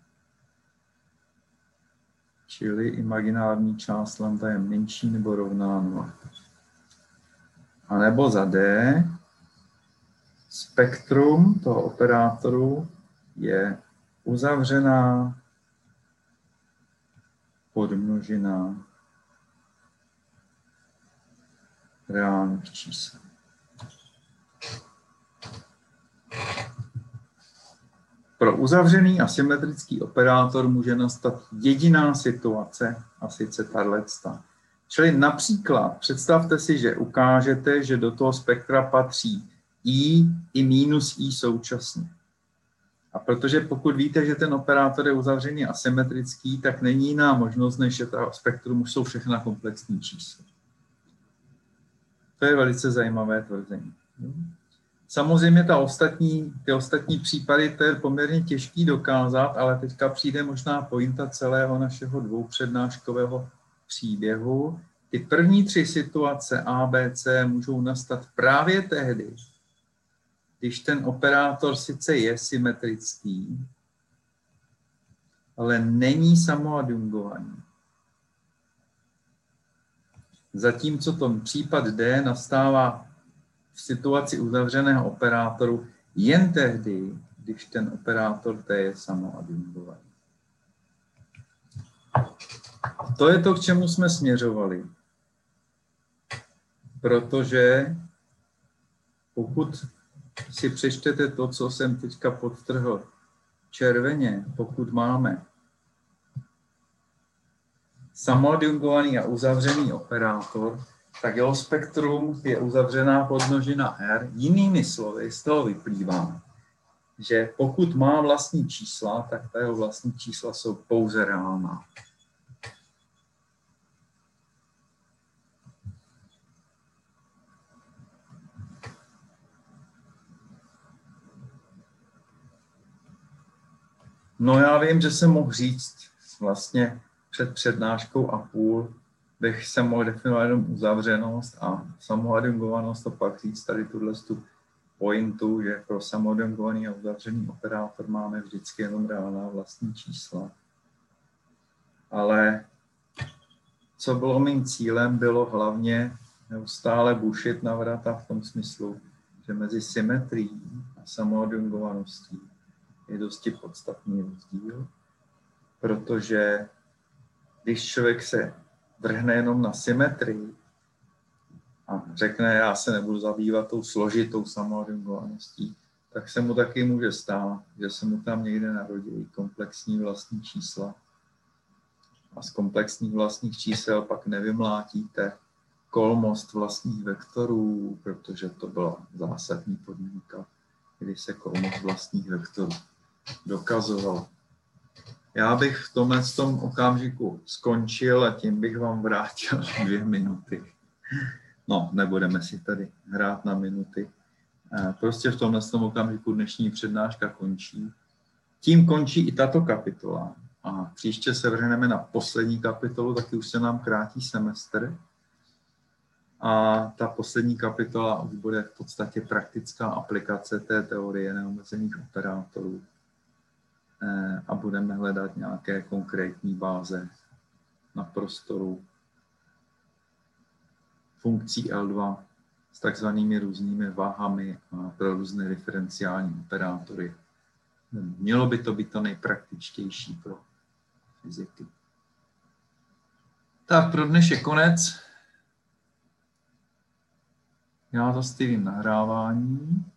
Čili imaginární část lambda je menší nebo rovná 0. A nebo za D, spektrum toho operátoru je uzavřená podmnožina reálných čísel. Pro uzavřený a symetrický operátor může nastat jediná situace, a sice tato. Čili například představte si, že ukážete, že do toho spektra patří i minus i současně. A protože pokud víte, že ten operátor je uzavřený a symetrický, tak není jiná možnost, než že to spektrum už jsou všechna komplexní čísla. To je velice zajímavé tvrzení. Samozřejmě ty ostatní případy, to je poměrně těžký dokázat, ale teďka přijde možná pointa celého našeho dvoupřednáškového příběhu. Ty první 3 situace A, B, C můžou nastat právě tehdy, když ten operátor sice je symetrický, ale není samoadjungovaný. Zatímco ten případ D nastává v situaci uzavřeného operátoru jen tehdy, když ten operátor T je samoadjungovaný. To je to, k čemu jsme směřovali. Protože pokud si přečtete to, co jsem teďka podtrhl červeně, pokud máme samoadjungovaný a uzavřený operátor, tak jeho spektrum je uzavřená podmnožina R. Jinými slovy, z toho vyplývá, že pokud má vlastní čísla, tak ta jeho vlastní čísla jsou pouze reálná. No já vím, že jsem mohl říct vlastně před přednáškou a půl, bych se mohl definovat jenom uzavřenost a samoadjungovanost a pak říct tady tuhle pointu, že pro samoadjungovaný a uzavřený operátor máme vždycky jenom reálná vlastní čísla. Ale co bylo mým cílem, bylo hlavně neustále bušit na vrata v tom smyslu, že mezi symetrií a samoadjungovaností je dosti podstatný rozdíl, protože když člověk se vrhne jenom na symetrii a řekne, já se nebudu zabývat tou složitou samoregulovaností, tak se mu taky může stát, že se mu tam někde narodí komplexní vlastní čísla. A z komplexních vlastních čísel pak nevymlátíte kolmost vlastních vektorů, protože to byla zásadní podmínka, kdy se kolmost vlastních vektorů dokazovala. Já bych v tomhle okamžiku skončil a tím bych vám vrátil 2 minuty. No, nebudeme si tady hrát na minuty. Prostě v tomhle okamžiku dnešní přednáška končí. Tím končí i tato kapitola. A příště se vrhneme na poslední kapitolu, taky už se nám krátí semestr. A ta poslední kapitola už bude v podstatě praktická aplikace té teorie neomezených operátorů. A budeme hledat nějaké konkrétní báze na prostoru funkcí L2 s takzvanými různými váhami a pro různé diferenciální operátory. Mělo by to být to nejpraktičtější pro fyziky. Tak pro dnešek konec. Já zastavím nahrávání.